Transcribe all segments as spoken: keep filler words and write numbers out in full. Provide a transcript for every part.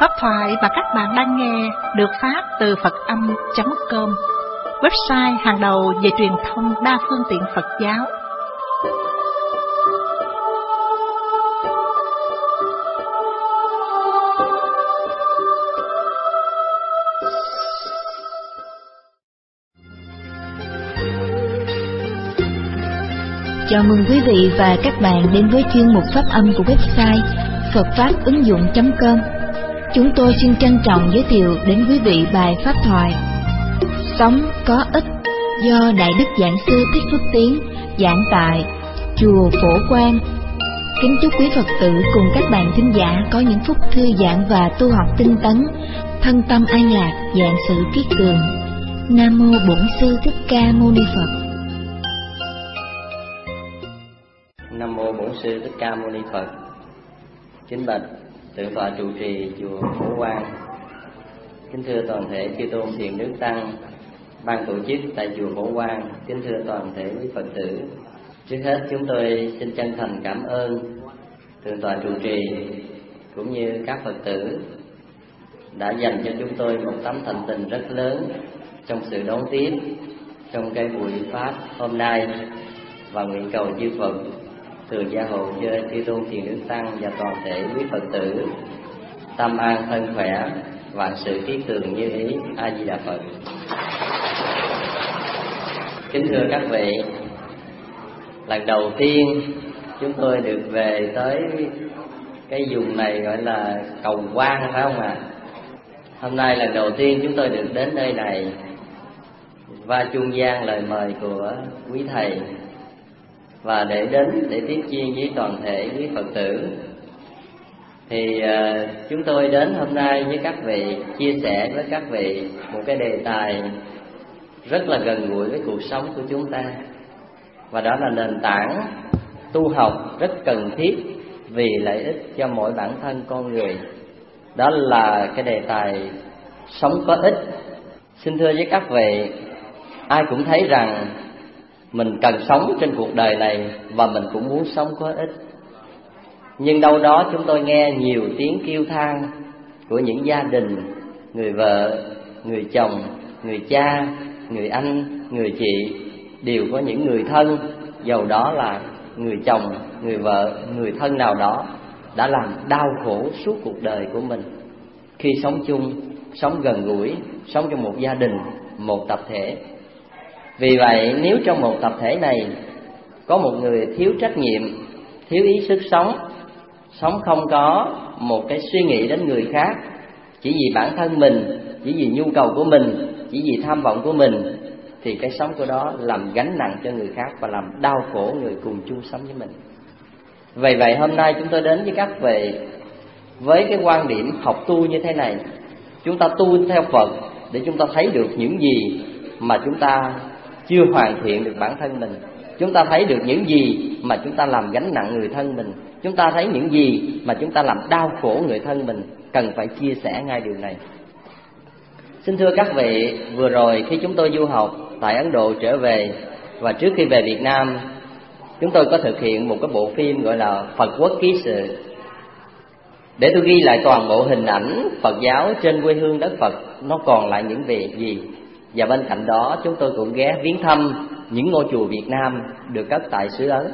Pháp thoại mà các bạn đang nghe được phát từ Phật âm chấm com, website hàng đầu về truyền thông đa phương tiện Phật giáo. Chào mừng quý vị và các bạn đến với chuyên mục Pháp âm của website Phật Pháp ứng dụng chấm com. Chúng tôi xin trân trọng giới thiệu đến quý vị bài pháp thoại Sống có ích do Đại Đức Giảng Sư Thích Phước Tiến giảng tại Chùa Phổ Quang. Kính chúc quý Phật tử cùng các bạn thính giả có những phút thư giãn và tu học tinh tấn, thân tâm an lạc, vạn sự kiết cường. Nam mô Bổn Sư Thích Ca Mâu Ni Phật. Nam mô Bổn Sư Thích Ca Mâu Ni Phật. Kính bạch Thượng tọa trụ trì chùa Phổ Quang, kính thưa toàn thể chư tôn thiền đức tăng, ban tổ chức tại chùa Phổ Quang, kính thưa toàn thể quý Phật tử. Trước hết chúng tôi xin chân thành cảm ơn Thượng tọa trụ trì cũng như các Phật tử đã dành cho chúng tôi một tấm thành tình rất lớn trong sự đón tiếp trong cái buổi pháp hôm nay, và nguyện cầu chư Phật thường gia hộ cho chư tôn thiền đức tăng và toàn thể quý Phật tử tâm an thân khỏe, vạn sự kiết tường như ý. A Di Đà Phật. Kính thưa các vị, lần đầu tiên chúng tôi được về tới cái vùng này gọi là Cầu Quan, phải không ạ? À? Hôm nay lần đầu tiên chúng tôi được đến nơi này và trung gian lời mời của quý thầy, và để đến để tiếp duyên với toàn thể quý Phật tử. Thì uh, chúng tôi đến hôm nay với các vị, chia sẻ với các vị một cái đề tài rất là gần gũi với cuộc sống của chúng ta, và đó là nền tảng tu học rất cần thiết vì lợi ích cho mỗi bản thân con người. Đó là cái đề tài sống có ích. Xin thưa với các vị, ai cũng thấy rằng mình cần sống trên cuộc đời này và mình cũng muốn sống có ích. Nhưng đâu đó chúng tôi nghe nhiều tiếng kêu than của những gia đình, người vợ, người chồng, người cha, người anh, người chị, đều có những người thân, dầu đó là người chồng, người vợ, người thân nào đó đã làm đau khổ suốt cuộc đời của mình khi sống chung, sống gần gũi, sống trong một gia đình, một tập thể. Vì vậy nếu trong một tập thể này có một người thiếu trách nhiệm, thiếu ý sức sống, sống không có một cái suy nghĩ đến người khác, chỉ vì bản thân mình, chỉ vì nhu cầu của mình, chỉ vì tham vọng của mình, thì cái sống của đó làm gánh nặng cho người khác và làm đau khổ người cùng chung sống với mình. Vì vậy hôm nay chúng tôi đến với các vị với cái quan điểm học tu như thế này. Chúng ta tu theo Phật để chúng ta thấy được những gì mà chúng ta chưa hoàn thiện được bản thân mình, chúng ta thấy được những gì mà chúng ta làm gánh nặng người thân mình, chúng ta thấy những gì mà chúng ta làm đau khổ người thân mình, cần phải chia sẻ ngay điều này. Xin thưa các vị, vừa rồi khi chúng tôi du học tại Ấn Độ trở về, và trước khi về Việt Nam, chúng tôi có thực hiện một cái bộ phim gọi là Phật Quốc Ký Sự, để tôi ghi lại toàn bộ hình ảnh Phật giáo trên quê hương đất Phật nó còn lại những việc gì. Và bên cạnh đó chúng tôi cũng ghé viếng thăm những ngôi chùa Việt Nam được cất tại xứ Ấn.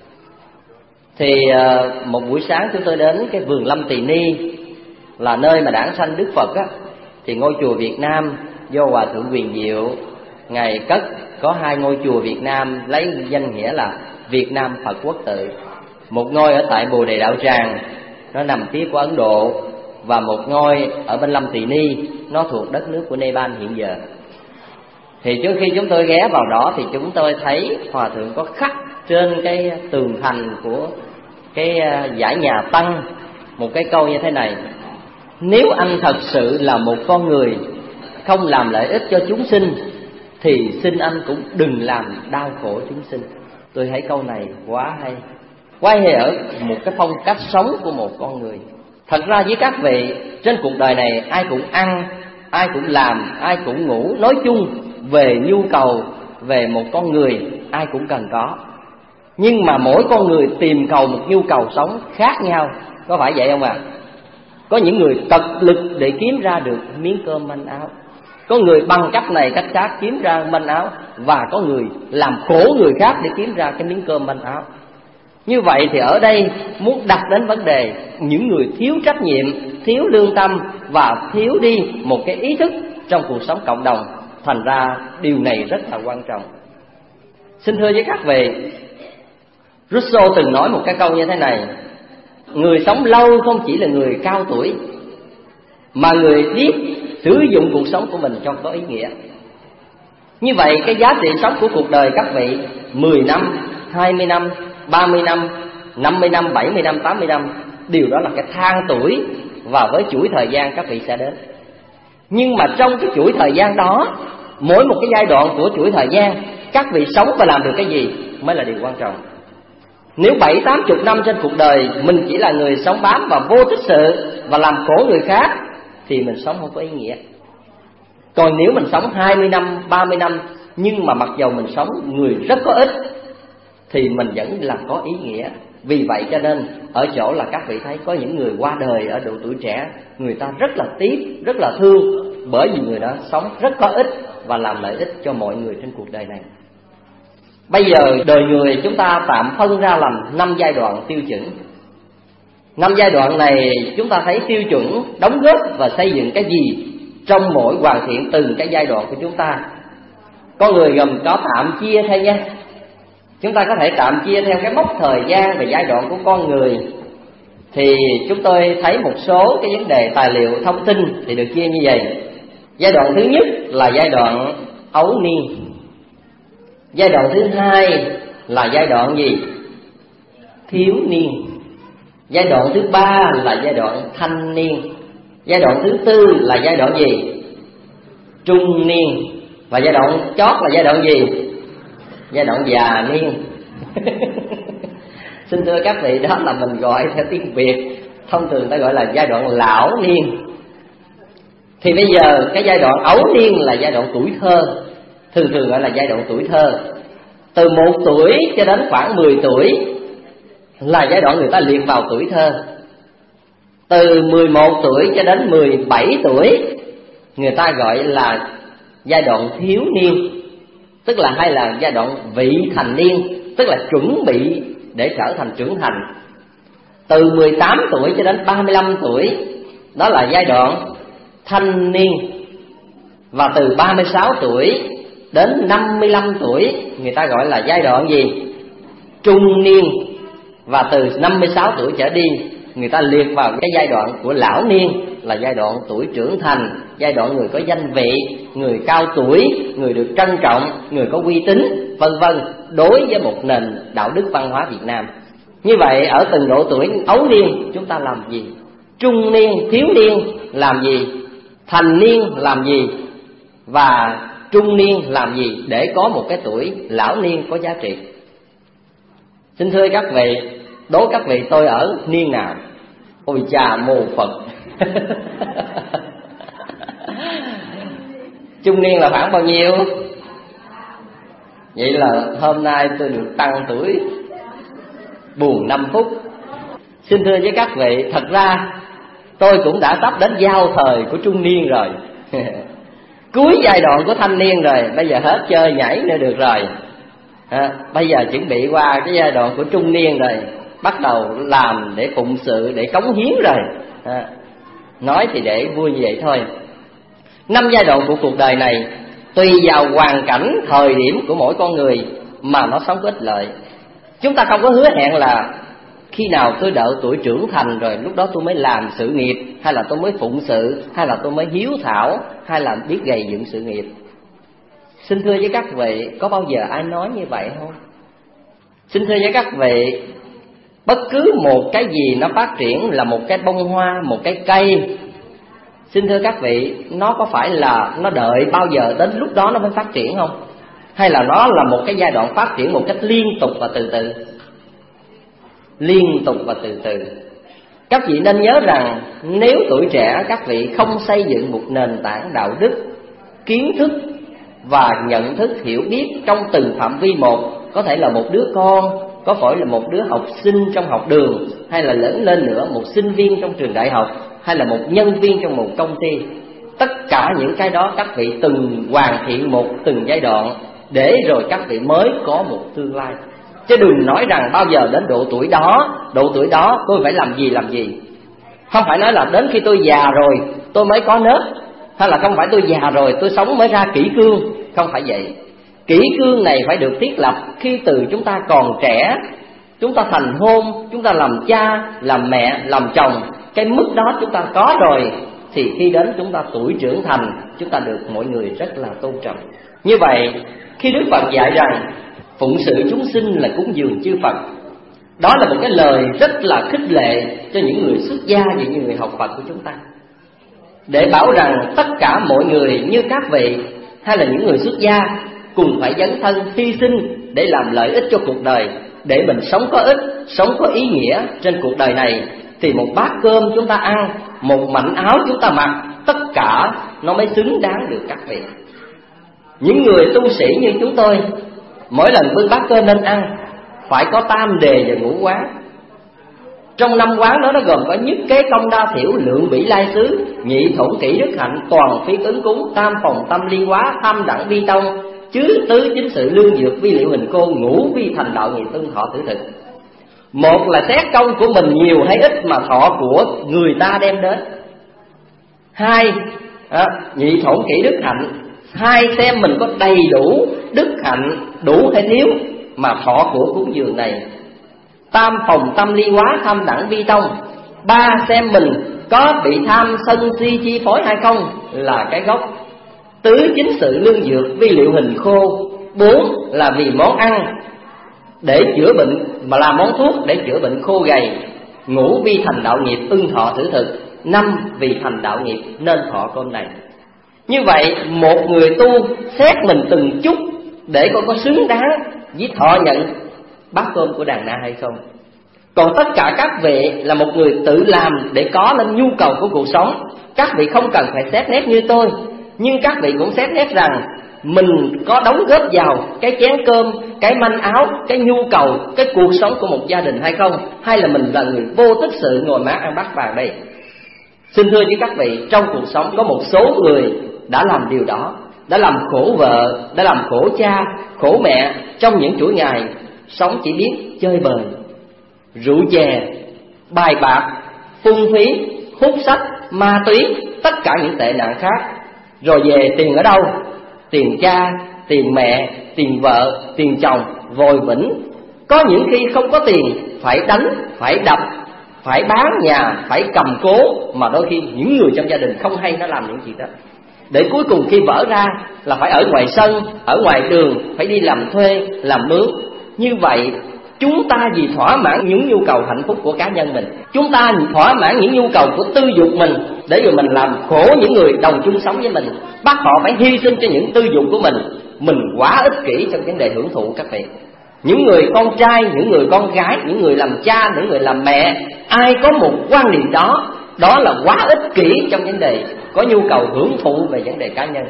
Thì một buổi sáng chúng tôi đến cái vườn Lâm Tỳ Ni, là nơi mà đản sanh Đức Phật á. Thì ngôi chùa Việt Nam do Hòa Thượng Quyền Diệu Ngài cất có hai ngôi chùa Việt Nam lấy danh nghĩa là Việt Nam Phật Quốc Tự. Một ngôi ở tại Bồ Đề Đạo Tràng, nó nằm phía của Ấn Độ, và một ngôi ở bên Lâm Tỳ Ni, nó thuộc đất nước của Nepal hiện giờ. Thì trước khi chúng tôi ghé vào đó thì chúng tôi thấy Hòa Thượng có khắc trên cái tường thành của cái dãy nhà Tăng một cái câu như thế này: nếu anh thật sự là một con người không làm lợi ích cho chúng sinh thì xin anh cũng đừng làm đau khổ chúng sinh. Tôi thấy câu này quá hay, quá hay ở một cái phong cách sống của một con người. Thật ra với các vị, trên cuộc đời này ai cũng ăn, ai cũng làm, ai cũng ngủ. Nói chung về nhu cầu, về một con người ai cũng cần có. Nhưng mà mỗi con người tìm cầu một nhu cầu sống khác nhau, có phải vậy không ạ? À? Có những người tật lực để kiếm ra được miếng cơm manh áo, có người bằng cách này cách khác kiếm ra manh áo, và có người làm khổ người khác để kiếm ra cái miếng cơm manh áo. Như vậy thì ở đây muốn đặt đến vấn đề những người thiếu trách nhiệm, thiếu lương tâm và thiếu đi một cái ý thức trong cuộc sống cộng đồng. Thành ra điều này rất là quan trọng. Xin thưa với các vị, Rousseau từng nói một cái câu như thế này: người sống lâu không chỉ là người cao tuổi, mà người biết sử dụng cuộc sống của mình cho có ý nghĩa. Như vậy cái giá trị sống của cuộc đời các vị mười năm, hai mươi năm, ba mươi năm, năm mươi năm, bảy mươi năm, tám mươi năm, điều đó là cái thang tuổi và với chuỗi thời gian các vị sẽ đến. Nhưng mà trong cái chuỗi thời gian đó, mỗi một cái giai đoạn của chuỗi thời gian, các vị sống và làm được cái gì mới là điều quan trọng. Nếu bảy tám chục năm trên cuộc đời mình chỉ là người sống bám và vô tích sự và làm khổ người khác thì mình sống không có ý nghĩa. Còn nếu mình sống hai mươi năm, ba mươi năm, nhưng mà mặc dầu mình sống người rất có ích thì mình vẫn là có ý nghĩa. Vì vậy cho nên ở chỗ là các vị thấy có những người qua đời ở độ tuổi trẻ, người ta rất là tiếc, rất là thương, bởi vì người đó sống rất có ích và làm lợi ích cho mọi người trên cuộc đời này. Bây giờ đời người chúng ta tạm phân ra làm năm giai đoạn tiêu chuẩn. Năm giai đoạn này chúng ta thấy tiêu chuẩn đóng góp và xây dựng cái gì trong mỗi hoàn thiện từng cái giai đoạn của chúng ta. Con người gồm có tạm chia theo nha. Chúng ta có thể tạm chia theo cái mốc thời gian và giai đoạn của con người. Thì chúng tôi thấy một số cái vấn đề tài liệu thông tin thì được chia như vậy. Giai đoạn thứ nhất là giai đoạn ấu niên. Giai đoạn thứ hai là giai đoạn gì? Thiếu niên. Giai đoạn thứ ba là giai đoạn thanh niên. Giai đoạn thứ tư là giai đoạn gì? Trung niên. Và giai đoạn chót là giai đoạn gì? Giai đoạn già niên. Xin thưa các vị, đó là mình gọi theo tiếng Việt, thông thường ta gọi là giai đoạn lão niên. Thì bây giờ cái giai đoạn ấu niên là giai đoạn tuổi thơ, thường thường gọi là giai đoạn tuổi thơ. Từ một tuổi cho đến khoảng mười tuổi là giai đoạn người ta liệt vào tuổi thơ. Từ mười một tuổi cho đến mười bảy tuổi người ta gọi là giai đoạn thiếu niên, tức là hay là giai đoạn vị thành niên, tức là chuẩn bị để trở thành trưởng thành. Từ mười tám tuổi cho đến ba mươi lăm tuổi đó là giai đoạn thanh niên. Và từ ba mươi sáu tuổi đến năm mươi lăm tuổi người ta gọi là giai đoạn gì? Trung niên. Và từ năm mươi sáu tuổi trở đi người ta liệt vào cái giai đoạn của lão niên, là giai đoạn tuổi trưởng thành, giai đoạn người có danh vị, người cao tuổi, người được trân trọng, người có uy tín, vân vân, đối với một nền đạo đức văn hóa Việt Nam. Như vậy ở từng độ tuổi ấu niên chúng ta làm gì? Trung niên, thiếu niên làm gì? Thành niên làm gì? Và trung niên làm gì để có một cái tuổi lão niên có giá trị? Xin thưa các vị, đố các vị tôi ở niên nào? Ôi chà mô Phật. Trung niên là khoảng bao nhiêu? Vậy là hôm nay tôi được tăng tuổi buồn năm phút. Xin thưa với các vị, thật ra tôi cũng đã sắp đến giao thời của trung niên rồi. Cuối giai đoạn của thanh niên rồi, bây giờ hết chơi nhảy nữa được rồi. À, bây giờ chuẩn bị qua cái giai đoạn của trung niên rồi, bắt đầu làm để phụng sự, để cống hiến rồi. À, nói thì để vui như vậy thôi. Năm giai đoạn của cuộc đời này tùy vào hoàn cảnh, thời điểm của mỗi con người mà nó sống có ích lợi. Chúng ta không có hứa hẹn là khi nào tôi đợi tuổi trưởng thành rồi lúc đó tôi mới làm sự nghiệp, hay là tôi mới phụng sự, hay là tôi mới hiếu thảo, hay là biết gầy dựng sự nghiệp. Xin thưa với các vị, có bao giờ ai nói như vậy không? Xin thưa với các vị, bất cứ một cái gì nó phát triển là một cái bông hoa, một cái cây, xin thưa các vị, nó có phải là nó đợi bao giờ đến lúc đó nó mới phát triển không? Hay là nó là một cái giai đoạn phát triển một cách liên tục và từ từ? Liên tục và từ từ. Các vị nên nhớ rằng nếu tuổi trẻ các vị không xây dựng một nền tảng đạo đức, kiến thức và nhận thức hiểu biết trong từng phạm vi một, có thể là một đứa con, có phải là một đứa học sinh trong học đường, hay là lớn lên nữa một sinh viên trong trường đại học, hay là một nhân viên trong một công ty. Tất cả những cái đó các vị từng hoàn thiện một từng giai đoạn, để rồi các vị mới có một tương lai. Chứ đừng nói rằng bao giờ đến độ tuổi đó, độ tuổi đó tôi phải làm gì làm gì. Không phải nói là đến khi tôi già rồi tôi mới có nết, hay là không phải tôi già rồi tôi sống mới ra kỷ cương. Không phải vậy. Kỷ cương này phải được thiết lập khi từ chúng ta còn trẻ, chúng ta thành hôn, chúng ta làm cha, làm mẹ, làm chồng. Cái mức đó chúng ta có rồi, thì khi đến chúng ta tuổi trưởng thành, chúng ta được mọi người rất là tôn trọng. Như vậy, khi Đức Phật dạy rằng phụng sự chúng sinh là cúng dường chư Phật, đó là một cái lời rất là khích lệ cho những người xuất gia và những người học Phật của chúng ta, để bảo rằng tất cả mọi người như các vị hay là những người xuất gia cùng phải dấn thân hy sinh để làm lợi ích cho cuộc đời, để mình sống có ích, sống có ý nghĩa trên cuộc đời này. Thì một bát cơm chúng ta ăn, một mảnh áo chúng ta mặc, tất cả nó mới xứng đáng được các vị. Những người tu sĩ như chúng tôi, mỗi lần bưng bát cơm lên ăn phải có tam đề và ngũ quán. Trong năm quán đó nó gồm có nhất kế công đa thiểu, lượng bỉ lai xứ, nhị thổn kỷ đức hạnh, toàn phiến ứng cúng, tam phòng tâm ly hóa, tham đẳng vi tông, chứ tứ chính sự lương dược, vi liệu hình cô, ngũ vi thành đạo nghiệp tương thọ tử thực. Một là xét công của mình nhiều hay ít mà thọ của người ta đem đến. Hai, à, nhị thổn kỷ đức hạnh. Hai, xem mình có đầy đủ đức hạnh, đủ hay thiếu mà thọ của cúng dường này. Tam phòng tâm ly hóa, tham đẳng vi tông. Ba, xem mình có bị tham sân si chi phối hay không, là cái gốc. Tứ, chính sự lương dược, vi liệu hình khô. Bốn là vì món ăn để chữa bệnh, mà làm món thuốc để chữa bệnh khô gầy. Ngũ, vi thành đạo nghiệp, ưng thọ tử thực. Năm, vì thành đạo nghiệp nên thọ cơm này. Như vậy một người tu xét mình từng chút để coi có xứng đáng với thọ nhận bát cơm của đàn na hay không. Còn tất cả các vị là một người tự làm để có lên nhu cầu của cuộc sống. Các vị không cần phải xét nét như tôi, nhưng các vị cũng xét nét rằng mình có đóng góp vào cái chén cơm, cái manh áo, cái nhu cầu, cái cuộc sống của một gia đình hay không. Hay là mình là người vô tích sự ngồi mát ăn bát vàng đây. Xin thưa với các vị, trong cuộc sống có một số người đã làm điều đó, đã làm khổ vợ, đã làm khổ cha, khổ mẹ trong những chuỗi ngày sống chỉ biết chơi bời, rượu chè, bài bạc, phung phí, hút sách, ma túy, tất cả những tệ nạn khác. Rồi về tiền ở đâu? Tiền cha, tiền mẹ, tiền vợ, tiền chồng, vòi vĩnh. Có những khi không có tiền, phải đánh, phải đập, phải bán nhà, phải cầm cố. Mà đôi khi những người trong gia đình không hay nó làm những chuyện đó, để cuối cùng khi vỡ ra là phải ở ngoài sân, ở ngoài đường, phải đi làm thuê, làm mướn. Như vậy chúng ta vì thỏa mãn những nhu cầu hạnh phúc của cá nhân mình, chúng ta thỏa mãn những nhu cầu của tư dục mình, để rồi mình làm khổ những người đồng chung sống với mình, bắt họ phải hy sinh cho những tư dục của mình. Mình quá ích kỷ trong vấn đề hưởng thụ các vị. Những người con trai, những người con gái, những người làm cha, những người làm mẹ, ai có một quan niệm đó, đó là quá ích kỷ trong vấn đề có nhu cầu hưởng thụ về vấn đề cá nhân.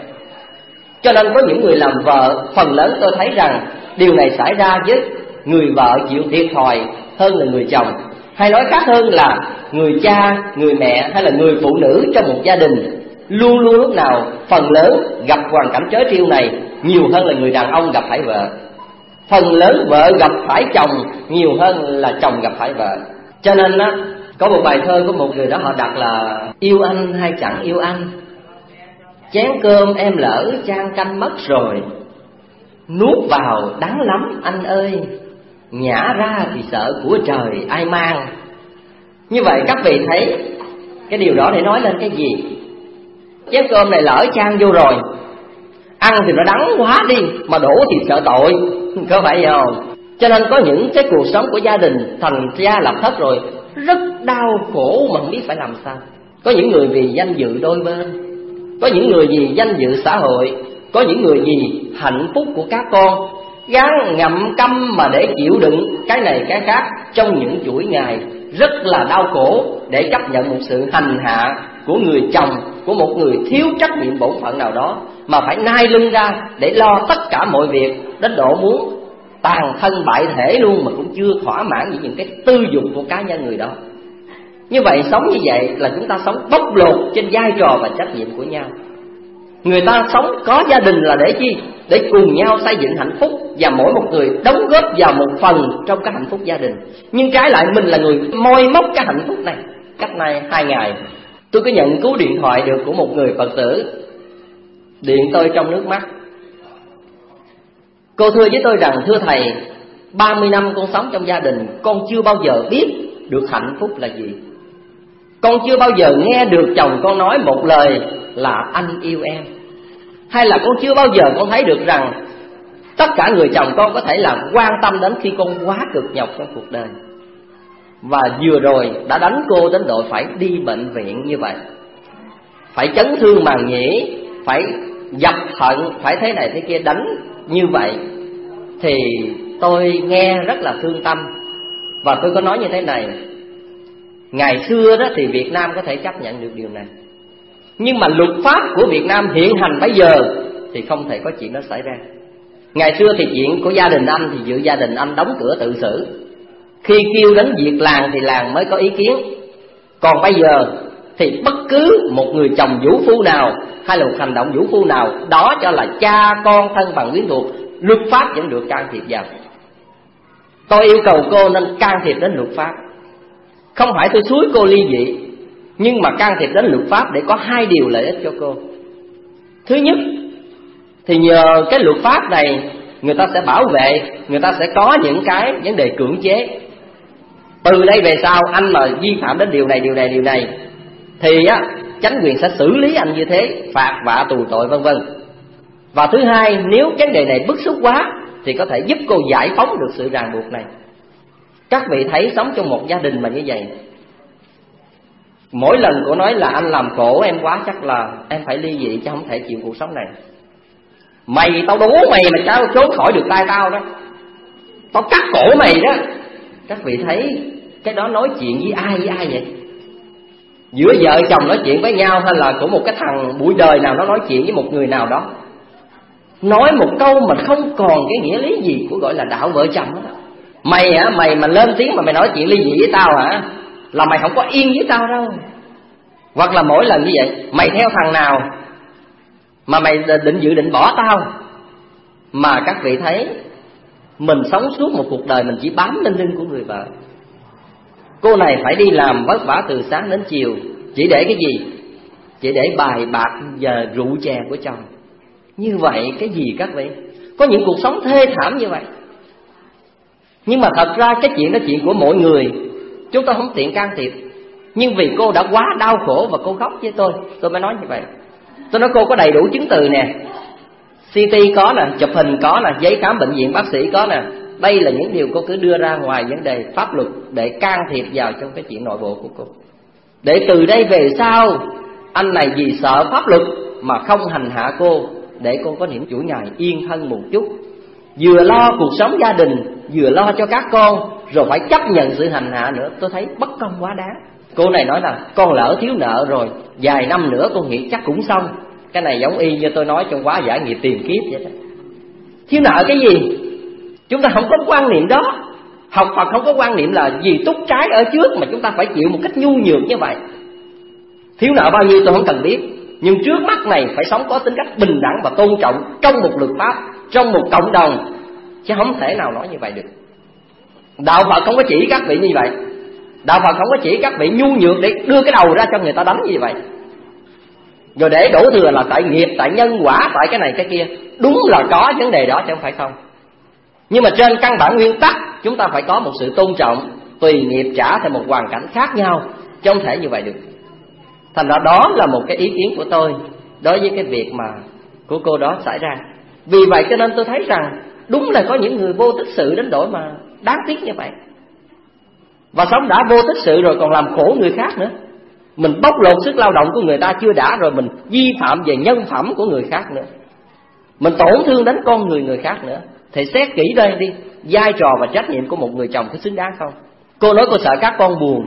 Cho nên có những người làm vợ, phần lớn tôi thấy rằng điều này xảy ra với người vợ chịu thiệt thòi hơn là người chồng. Hay nói khác hơn là người cha, người mẹ hay là người phụ nữ trong một gia đình luôn luôn lúc nào phần lớn gặp hoàn cảnh trớ trêu này nhiều hơn là người đàn ông gặp phải vợ. Phần lớn vợ gặp phải chồng nhiều hơn là chồng gặp phải vợ. Cho nên á, có một bài thơ của một người đó họ đặt là: yêu anh hay chẳng yêu anh, chén cơm em lỡ chan canh mất rồi, nuốt vào đắng lắm anh ơi, nhả ra thì sợ của trời ai mang. Như vậy các vị thấy cái điều đó để nói lên cái gì? Chén cơm này lỡ chan vô rồi, ăn thì nó đắng quá đi, mà đổ thì sợ tội, có phải không? Cho nên có những cái cuộc sống của gia đình thành gia lập thất rồi rất đau khổ mà không biết phải làm sao. Có những người vì danh dự đôi bên, có những người vì danh dự xã hội, có những người vì hạnh phúc của các con, gán ngậm câm mà để chịu đựng cái này cái khác trong những chuỗi ngày rất là đau khổ, để chấp nhận một sự hành hạ của người chồng, của một người thiếu trách nhiệm bổn phận nào đó, mà phải nai lưng ra để lo tất cả mọi việc, đến độ muốn tàn thân bại thể luôn mà cũng chưa thỏa mãn với những cái tư dục của cá nhân người đó. Như vậy sống như vậy là chúng ta sống bóc lột trên vai trò và trách nhiệm của nhau. Người ta sống có gia đình là để chi? Để cùng nhau xây dựng hạnh phúc, và mỗi một người đóng góp vào một phần trong cái hạnh phúc gia đình. Nhưng trái lại mình là người moi móc cái hạnh phúc này. Cách này hai ngày tôi có nhận cú điện thoại được của một người Phật tử, điện tôi trong nước mắt. Cô thưa với tôi rằng: thưa thầy, ba mươi năm con sống trong gia đình, con chưa bao giờ biết được hạnh phúc là gì. Con chưa bao giờ nghe được chồng con nói một lời là anh yêu em. Hay là con chưa bao giờ con thấy được rằng tất cả người chồng con có thể là quan tâm đến khi con quá cực nhọc trong cuộc đời. Và vừa rồi đã đánh cô đến độ phải đi bệnh viện như vậy, phải chấn thương màng nhĩ, phải dập thận, phải thế này thế kia, đánh như vậy. Thì tôi nghe rất là thương tâm. Và tôi có nói như thế này: ngày xưa đó thì Việt Nam có thể chấp nhận được điều này, nhưng mà luật pháp của Việt Nam hiện hành bây giờ thì không thể có chuyện đó xảy ra. Ngày xưa thì chuyện của gia đình anh thì giữa gia đình anh đóng cửa tự xử. Khi kêu đến việc làng thì làng mới có ý kiến. Còn bây giờ thì bất cứ một người chồng vũ phu nào hay là một hành động vũ phu nào, đó cho là cha con thân bằng quyến thuộc, luật pháp vẫn được can thiệp vào. Tôi yêu cầu cô nên can thiệp đến luật pháp. Không phải tôi xúi cô ly dị, nhưng mà can thiệp đến luật pháp để có hai điều lợi ích cho cô. Thứ nhất thì nhờ cái luật pháp này, người ta sẽ bảo vệ, người ta sẽ có những cái vấn đề cưỡng chế. Từ đây về sau anh mà vi phạm đến điều này, điều này, điều này thì á, chánh quyền sẽ xử lý anh như thế, phạt vạ tù tội vân vân. Và thứ hai, nếu vấn đề này bức xúc quá thì có thể giúp cô giải phóng được sự ràng buộc này. Các vị thấy sống trong một gia đình mà như vậy, mỗi lần cô nói là anh làm khổ em quá, chắc là em phải ly dị chứ không thể chịu cuộc sống này. Mày tao đố mày mà cháu trốn khỏi được tay tao đó, tao cắt cổ mày đó. Các vị thấy cái đó nói chuyện với ai với ai vậy? Giữa vợ chồng nói chuyện với nhau, hay là của một cái thằng bụi đời nào nó nói chuyện với một người nào đó, nói một câu mà không còn cái nghĩa lý gì của gọi là đạo vợ chồng đó. Mày hả, mày mà lên tiếng mà mày nói chuyện ly dị với tao hả, là mày không có yên với tao đâu. Hoặc là mỗi lần như vậy, mày theo thằng nào mà mày định dự định bỏ tao. Mà các vị thấy mình sống suốt một cuộc đời mình chỉ bám lên lưng của người vợ. Cô này phải đi làm vất vả từ sáng đến chiều, chỉ để cái gì? Chỉ để bài bạc và rượu chè của chồng. Như vậy cái gì các vị? Có những cuộc sống thê thảm như vậy. Nhưng mà thật ra cái chuyện đó chuyện của mỗi người, chúng tôi không tiện can thiệp. Nhưng vì cô đã quá đau khổ và cô khóc với tôi, tôi mới nói như vậy. Tôi nói cô có đầy đủ chứng từ nè, xê tê có nè, chụp hình có nè, giấy khám bệnh viện bác sĩ có nè. Đây là những điều cô cứ đưa ra ngoài vấn đề pháp luật để can thiệp vào trong cái chuyện nội bộ của cô. Để từ đây về sau anh này vì sợ pháp luật mà không hành hạ cô, để cô có niềm chủ nhài yên thân một chút. Vừa lo cuộc sống gia đình, vừa lo cho các con, rồi phải chấp nhận sự hành hạ nữa. Tôi thấy bất công quá đáng. Cô này nói là con lỡ thiếu nợ rồi, vài năm nữa con nghĩ chắc cũng xong. Cái này giống y như tôi nói trong khóa giải nghiệp tiền kiếp vậy đó. Thiếu nợ cái gì? Chúng ta không có quan niệm đó. Học Phật không có quan niệm là vì túc trái ở trước mà chúng ta phải chịu một cách nhu nhược như vậy. Thiếu nợ bao nhiêu tôi không cần biết, nhưng trước mắt này phải sống có tính cách bình đẳng và tôn trọng trong một luật pháp, trong một cộng đồng. Chứ không thể nào nói như vậy được. Đạo Phật không có chỉ các vị như vậy. Đạo Phật không có chỉ các vị nhu nhược để đưa cái đầu ra cho người ta đánh như vậy, rồi để đổ thừa là tại nghiệp, tại nhân quả, tại cái này cái kia. Đúng là có vấn đề đó chứ không phải không. Nhưng mà trên căn bản nguyên tắc chúng ta phải có một sự tôn trọng, tùy nghiệp trả theo một hoàn cảnh khác nhau, chứ không thể như vậy được. Thành ra đó là một cái ý kiến của tôi đối với cái việc mà của cô đó xảy ra. Vì vậy cho nên tôi thấy rằng đúng là có những người vô tích sự đến đổi mà đáng tiếc như vậy. Và sống đã vô tích sự rồi còn làm khổ người khác nữa. Mình bóc lột sức lao động của người ta chưa đã, rồi mình vi phạm về nhân phẩm của người khác nữa, mình tổn thương đến con người người khác nữa. Thì xét kỹ đây đi, vai trò và trách nhiệm của một người chồng có xứng đáng không? Cô nói cô sợ các con buồn,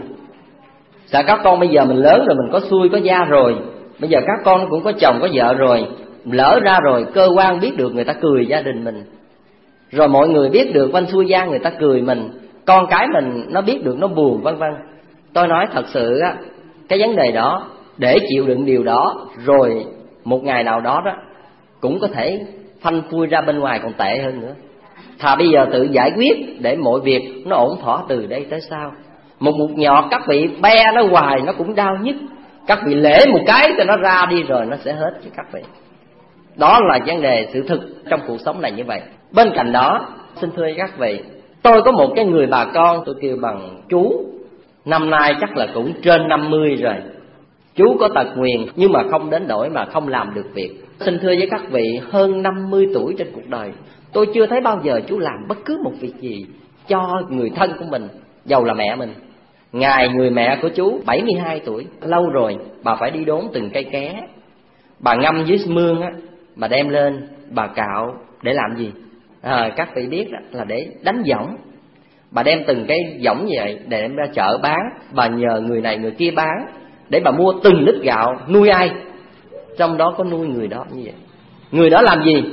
sợ các con bây giờ mình lớn rồi, mình có xuôi có gia rồi, bây giờ các con cũng có chồng có vợ rồi, lỡ ra rồi cơ quan biết được người ta cười gia đình mình, rồi mọi người biết được quanh xuôi gia người ta cười mình, con cái mình nó biết được nó buồn vân vân. Tôi nói thật sự á, cái vấn đề đó, để chịu đựng điều đó, rồi một ngày nào đó đó cũng có thể phanh phui ra bên ngoài còn tệ hơn nữa. Thà bây giờ tự giải quyết để mọi việc nó ổn thỏa từ đây tới sau. Một mụt nhọt các vị be nó hoài nó cũng đau nhức. Các vị lễ một cái cho nó ra đi rồi nó sẽ hết cho các vị. Đó là vấn đề sự thực trong cuộc sống này như vậy. Bên cạnh đó, xin thưa các vị, tôi có một cái người bà con, tôi kêu bằng chú, năm nay chắc là cũng trên năm mươi rồi. Chú có tật nguyền nhưng mà không đến nỗi mà không làm được việc. Xin thưa với các vị, hơn năm mươi tuổi trên cuộc đời, tôi chưa thấy bao giờ chú làm bất cứ một việc gì cho người thân của mình, dầu là mẹ mình. Ngày người mẹ của chú bảy mươi hai tuổi, lâu rồi, bà phải đi đốn từng cây ké. Bà ngâm dưới mương á, bà đem lên, bà cạo để làm gì? À, các vị biết đó, là để đánh võng. Bà đem từng cái võng như vậy để đem ra chợ bán. Bà nhờ người này người kia bán để bà mua từng lít gạo nuôi ai? Trong đó có nuôi người đó như vậy. Người đó làm gì?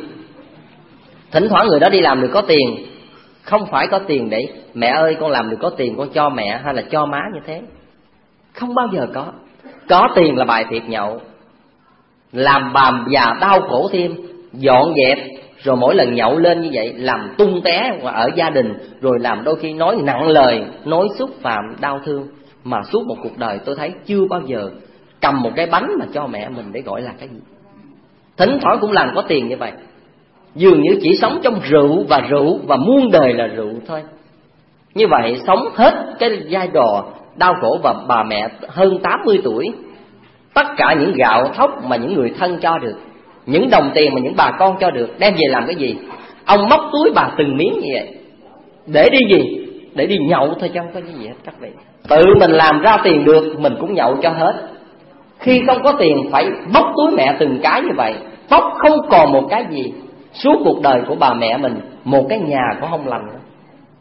Thỉnh thoảng người đó đi làm được có tiền. Không phải có tiền để mẹ ơi con làm được có tiền con cho mẹ hay là cho má như thế. Không bao giờ có. Có tiền là bài tiệc nhậu, làm bà già đau khổ thêm, dọn dẹp. Rồi mỗi lần nhậu lên như vậy làm tung té ở gia đình, rồi làm đôi khi nói nặng lời, nói xúc phạm đau thương. Mà suốt một cuộc đời tôi thấy chưa bao giờ cầm một cái bánh mà cho mẹ mình để gọi là cái gì. Thỉnh thoảng cũng làm có tiền như vậy, dường như chỉ sống trong rượu và rượu và muôn đời là rượu thôi. Như vậy sống hết cái giai đoạn đau khổ. Và bà mẹ hơn tám mươi tuổi, tất cả những gạo thóc mà những người thân cho được, những đồng tiền mà những bà con cho được, đem về làm cái gì? Ông móc túi bà từng miếng như vậy. Để đi gì? Để đi nhậu thôi chứ không có cái gì hết các vị. Tự mình làm ra tiền được mình cũng nhậu cho hết. Khi không có tiền phải bóc túi mẹ từng cái như vậy, bóc không còn một cái gì. Suốt cuộc đời của bà mẹ mình một cái nhà cũng không lành nữa.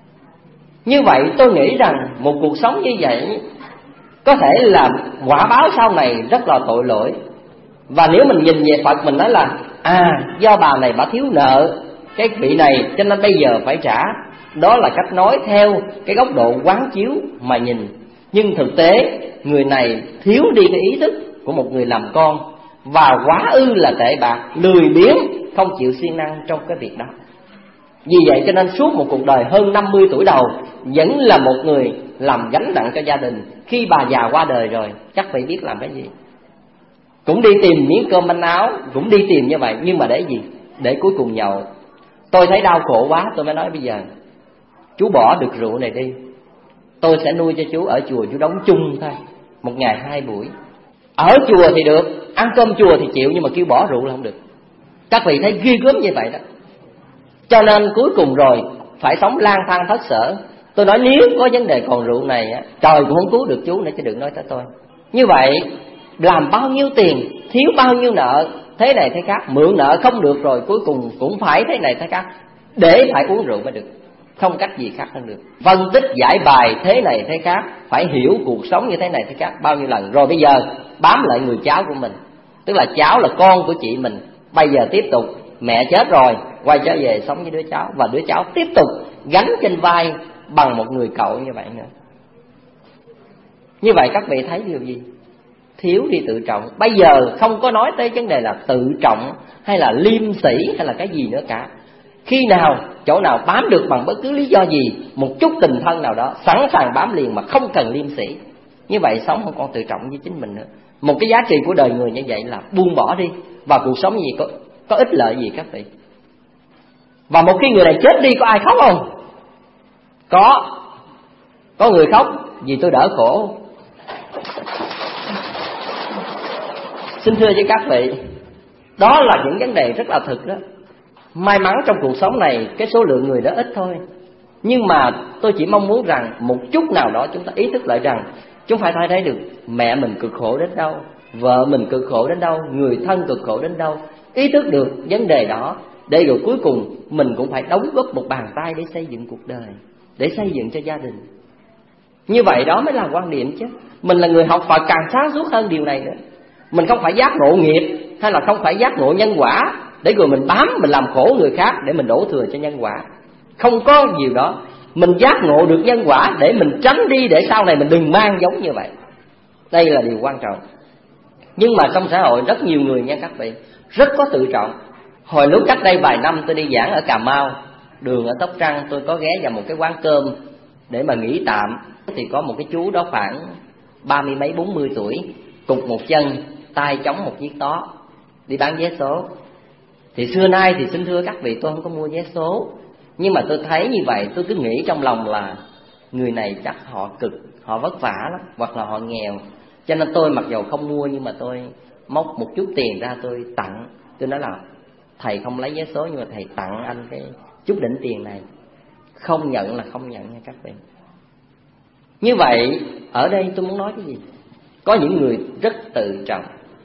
Như vậy tôi nghĩ rằng một cuộc sống như vậy có thể là quả báo sau này rất là tội lỗi. Và nếu mình nhìn về Phật mình nói là à do bà này bà thiếu nợ cái vị này cho nên bây giờ phải trả. Đó là cách nói theo cái góc độ quán chiếu mà nhìn. Nhưng thực tế người này thiếu đi cái ý thức của một người làm con, và quá ư là tệ bạc, lười biếng, không chịu siêng năng trong cái việc đó. Vì vậy cho nên suốt một cuộc đời hơn năm mươi tuổi đầu vẫn là một người làm gánh nặng cho gia đình. Khi bà già qua đời rồi chắc phải biết làm cái gì. Cũng đi tìm miếng cơm manh áo, cũng đi tìm như vậy, nhưng mà để gì? Để cuối cùng nhậu. Tôi thấy đau khổ quá, tôi mới nói bây giờ chú bỏ được rượu này đi, tôi sẽ nuôi cho chú ở chùa, chú đóng chung thôi, một ngày hai buổi. Ở chùa thì được, ăn cơm chùa thì chịu, nhưng mà kêu bỏ rượu là không được. Các vị thấy ghê gớm như vậy đó. Cho nên cuối cùng rồi phải sống lang thang thất sở. Tôi nói nếu có vấn đề còn rượu này á, trời cũng không cứu được chú nữa chứ đừng nói tới tôi. Như vậy làm bao nhiêu tiền, thiếu bao nhiêu nợ, thế này thế khác, mượn nợ không được rồi cuối cùng cũng phải thế này thế khác, để phải uống rượu mới được, không cách gì khác hơn được. Phân tích giải bài thế này thế khác, phải hiểu cuộc sống như thế này thế khác bao nhiêu lần. Rồi bây giờ bám lại người cháu của mình, tức là cháu là con của chị mình. Bây giờ tiếp tục mẹ chết rồi, quay trở về sống với đứa cháu, và đứa cháu tiếp tục gánh trên vai bằng một người cậu như vậy nữa. Như vậy các vị thấy điều gì? Thiếu đi tự trọng. Bây giờ không có nói tới vấn đề là tự trọng hay là liêm sĩ hay là cái gì nữa cả. Khi nào, chỗ nào bám được bằng bất cứ lý do gì, một chút tình thân nào đó, sẵn sàng bám liền mà không cần liêm sĩ. Như vậy sống không còn tự trọng với chính mình nữa. Một cái giá trị của đời người như vậy là buông bỏ đi. Và cuộc sống gì có, có ích lợi gì các vị? Và một khi người này chết đi có ai khóc không? Có. Có người khóc vì tôi đỡ khổ. Xin thưa với các vị, đó là những vấn đề rất là thực đó. May mắn trong cuộc sống này cái số lượng người đó ít thôi, nhưng mà tôi chỉ mong muốn rằng một chút nào đó chúng ta ý thức lại rằng chúng phải thấy được mẹ mình cực khổ đến đâu, vợ mình cực khổ đến đâu, người thân cực khổ đến đâu. Ý thức được vấn đề đó, để rồi cuối cùng mình cũng phải đóng góp một bàn tay để xây dựng cuộc đời, để xây dựng cho gia đình. Như vậy đó mới là quan điểm chứ. Mình là người học Phật càng sáng suốt hơn điều này nữa. Mình không phải giác ngộ nghiệp, hay là không phải giác ngộ nhân quả, để rồi mình bám, mình làm khổ người khác để mình đổ thừa cho nhân quả. Không có điều đó. Mình giác ngộ được nhân quả để mình tránh đi, để sau này mình đừng mang giống như vậy. Đây là điều quan trọng. Nhưng mà trong xã hội rất nhiều người nha các vị, rất có tự trọng. Hồi lúc cách đây vài năm tôi đi giảng ở Cà Mau, đường ở Tóc Trăng, tôi có ghé vào một cái quán cơm để mà nghỉ tạm. Thì có một cái chú đó khoảng ba mươi mấy bốn mươi tuổi, cụt một chân, tay chống một chiếc tó, đi bán vé số. Thì xưa nay thì xin thưa các vị, tôi không có mua vé số, nhưng mà tôi thấy như vậy tôi cứ nghĩ trong lòng là người này chắc họ cực, họ vất vả lắm, hoặc là họ nghèo. Cho nên tôi mặc dù không mua nhưng mà tôi móc một chút tiền ra tôi tặng. Tôi nói là thầy không lấy vé số nhưng mà thầy tặng anh cái chút đỉnh tiền này. Không nhận là không nhận nha các vị. Như vậy ở đây tôi muốn nói cái gì? Có những người rất tự trọng,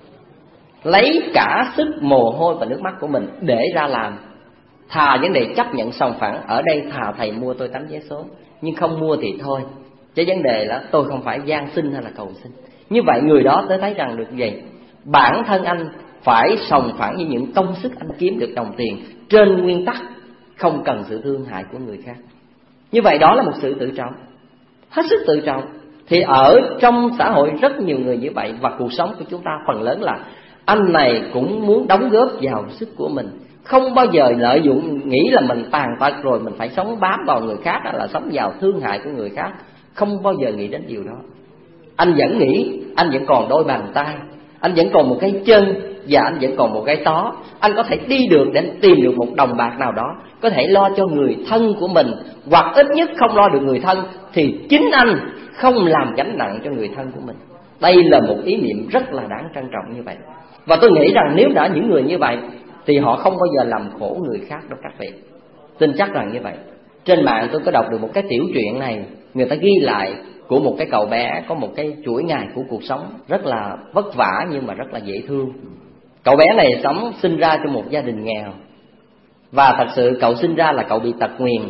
lấy cả sức mồ hôi và nước mắt của mình để ra làm, thà vấn đề chấp nhận sòng phẳng. Ở đây thà thầy mua tôi tấm vé số, nhưng không mua thì thôi, chứ vấn đề là tôi không phải van xin hay là cầu xin. Như vậy người đó tôi thấy rằng được gì? Bản thân anh phải sòng phẳng như những công sức anh kiếm được đồng tiền, trên nguyên tắc không cần sự thương hại của người khác. Như vậy đó là một sự tự trọng, hết sức tự trọng. Thì ở trong xã hội rất nhiều người như vậy. Và cuộc sống của chúng ta phần lớn là anh này cũng muốn đóng góp vào sức của mình, không bao giờ lợi dụng nghĩ là mình tàn tật rồi mình phải sống bám vào người khác, hay là sống vào thương hại của người khác. Không bao giờ nghĩ đến điều đó. Anh vẫn nghĩ anh vẫn còn đôi bàn tay, anh vẫn còn một cái chân, và anh vẫn còn một cái tó. Anh có thể đi được để tìm được một đồng bạc nào đó, có thể lo cho người thân của mình, hoặc ít nhất không lo được người thân thì chính anh không làm gánh nặng cho người thân của mình. Đây là một ý niệm rất là đáng trân trọng như vậy. Và tôi nghĩ rằng nếu đã những người như vậy thì họ không bao giờ làm khổ người khác đâu các vị. Tin chắc rằng như vậy. Trên mạng tôi có đọc được một cái tiểu truyện này, người ta ghi lại của một cái cậu bé có một cái chuỗi ngày của cuộc sống rất là vất vả nhưng mà rất là dễ thương. Cậu bé này sống sinh ra trong một gia đình nghèo, và thật sự cậu sinh ra là cậu bị tật nguyền.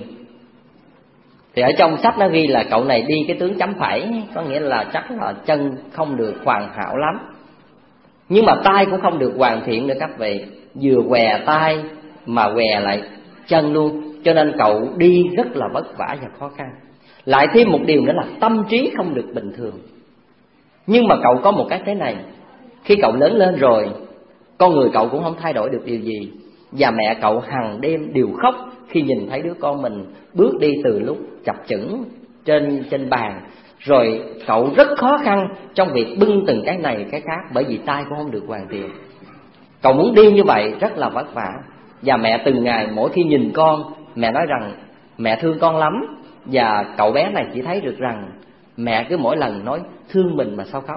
Thì ở trong sách nó ghi là cậu này đi cái tướng chấm phẩy, có nghĩa là chắc là chân không được hoàn hảo lắm, nhưng mà tay cũng không được hoàn thiện nữa các vị, vừa què tay mà què lại chân luôn. Cho nên cậu đi rất là vất vả và khó khăn. Lại thêm một điều nữa là tâm trí không được bình thường. Nhưng mà cậu có một cái thế này, khi cậu lớn lên rồi, con người cậu cũng không thay đổi được điều gì. Và mẹ cậu hằng đêm đều khóc khi nhìn thấy đứa con mình bước đi từ lúc chập chững trên trên bàn. Rồi cậu rất khó khăn trong việc bưng từng cái này cái khác, bởi vì tay cũng không được hoàn thiện. Cậu muốn đi như vậy rất là vất vả. Và mẹ từng ngày mỗi khi nhìn con, mẹ nói rằng mẹ thương con lắm. Và cậu bé này chỉ thấy được rằng mẹ cứ mỗi lần nói thương mình mà sao khóc.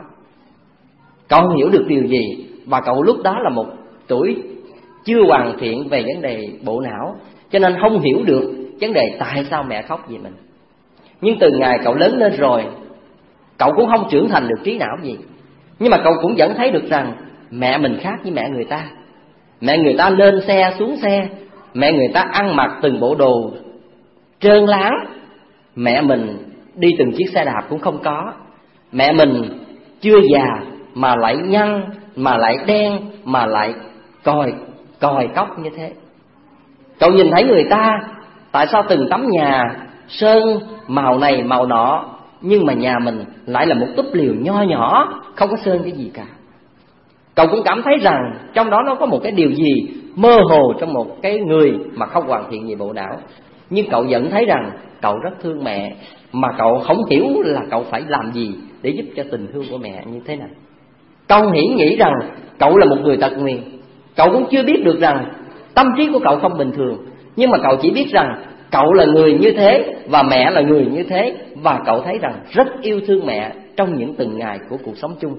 Cậu không hiểu được điều gì. Và cậu lúc đó là một tuổi chưa hoàn thiện về vấn đề bộ não, cho nên không hiểu được vấn đề tại sao mẹ khóc vì mình. Nhưng từ ngày cậu lớn lên rồi, cậu cũng không trưởng thành được trí não gì, nhưng mà cậu cũng vẫn thấy được rằng mẹ mình khác với mẹ người ta. Mẹ người ta lên xe xuống xe, mẹ người ta ăn mặc từng bộ đồ trơn láng, mẹ mình đi từng chiếc xe đạp cũng không có. Mẹ mình chưa già mà lại nhăn, mà lại đen, mà lại còi còi cóc như thế. Cậu nhìn thấy người ta, tại sao từng tấm nhà sơn màu này màu nọ, nhưng mà nhà mình lại là một túp liều nho nhỏ, không có sơn cái gì cả. Cậu cũng cảm thấy rằng trong đó nó có một cái điều gì mơ hồ trong một cái người mà không hoàn thiện về bộ não. Nhưng cậu vẫn thấy rằng cậu rất thương mẹ, mà cậu không hiểu là cậu phải làm gì để giúp cho tình thương của mẹ như thế nào. Cậu nghĩ nghĩ rằng cậu là một người tật nguyền. Cậu cũng chưa biết được rằng tâm trí của cậu không bình thường, nhưng mà cậu chỉ biết rằng cậu là người như thế và mẹ là người như thế. Và cậu thấy rằng rất yêu thương mẹ trong những từng ngày của cuộc sống chung.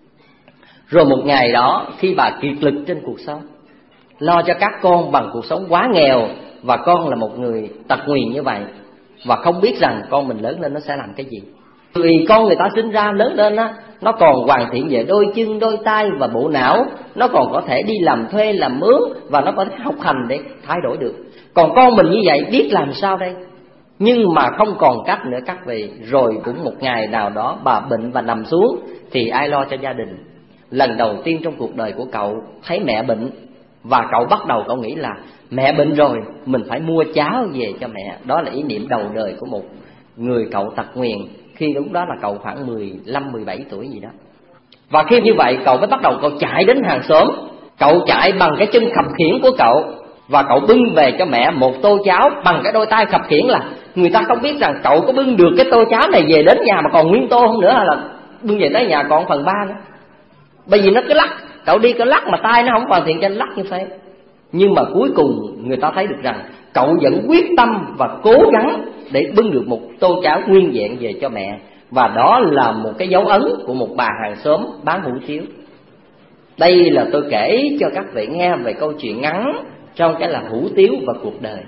Rồi một ngày đó, khi bà kiệt lực trên cuộc sống, lo cho các con bằng cuộc sống quá nghèo, và con là một người tật nguyền như vậy, và không biết rằng con mình lớn lên nó sẽ làm cái gì. Vì con người ta sinh ra lớn lên á, nó còn hoàn thiện về đôi chân, đôi tay và bộ não, nó còn có thể đi làm thuê, làm mướn, và nó có thể học hành để thay đổi được. Còn con mình như vậy biết làm sao đây? Nhưng mà không còn cách nữa các vị. Rồi cũng một ngày nào đó bà bệnh và nằm xuống, thì ai lo cho gia đình? Lần đầu tiên trong cuộc đời của cậu thấy mẹ bệnh, Và cậu bắt đầu cậu nghĩ là mẹ bệnh rồi, mình phải mua cháo về cho mẹ. Đó là ý niệm đầu đời của một người cậu tật nguyền. Khi lúc đó là cậu khoảng mười lăm mười bảy tuổi gì đó. Và khi như vậy cậu mới bắt đầu cậu chạy đến hàng xóm. Cậu chạy bằng cái chân khập khiễng của cậu, và cậu bưng về cho mẹ một tô cháo bằng cái đôi tay khập khiễng. Là người ta không biết rằng cậu có bưng được cái tô cháo này về đến nhà mà còn nguyên tô không nữa, hay là bưng về tới nhà còn phần ba nữa. Bởi vì nó cứ lắc, cậu đi cứ lắc mà tay nó không hoàn thiện cho nó lắc như thế. Nhưng mà cuối cùng người ta thấy được rằng cậu vẫn quyết tâm và cố gắng để bưng được một tô cháo nguyên vẹn về cho mẹ. Và đó là một cái dấu ấn của một bà hàng xóm bán hủ tiếu. Đây là tôi kể cho các vị nghe về câu chuyện ngắn trong cái là hủ tiếu và cuộc đời.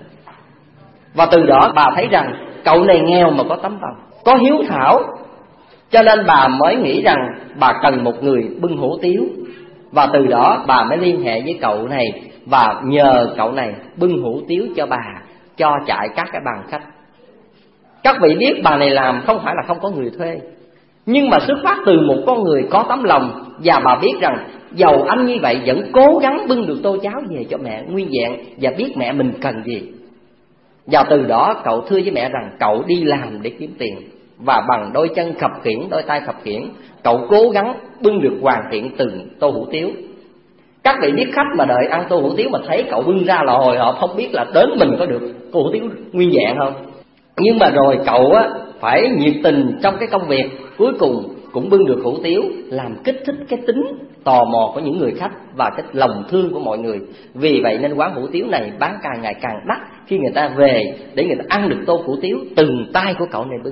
Và từ đó bà thấy rằng cậu này nghèo mà có tấm lòng, có hiếu thảo, cho nên bà mới nghĩ rằng bà cần một người bưng hủ tiếu. Và từ đó bà mới liên hệ với cậu này và nhờ cậu này bưng hủ tiếu cho bà, cho chạy các cái bàn khách. Các vị biết bà này làm không phải là không có người thuê, nhưng mà xuất phát từ một con người có tấm lòng. Và bà biết rằng dầu anh như vậy vẫn cố gắng bưng được tô cháo về cho mẹ nguyên vẹn, và biết mẹ mình cần gì. Và từ đó cậu thưa với mẹ rằng cậu đi làm để kiếm tiền, và bằng đôi chân khập khiễng, đôi tay khập khiễng, cậu cố gắng bưng được hoàn thiện từng tô hủ tiếu. Các vị biết khách mà đợi ăn tô hủ tiếu mà thấy cậu bưng ra là hồi hộp, không biết là đến mình có được tô hủ tiếu nguyên vẹn không. Nhưng mà rồi cậu á phải nhiệt tình trong cái công việc, cuối cùng cũng bưng được hủ tiếu, làm kích thích cái tính tò mò của những người khách và cái lòng thương của mọi người. Vì vậy nên quán hủ tiếu này bán càng ngày càng đắt khi người ta về để người ta ăn được tô hủ tiếu từng tay của cậu này bưng.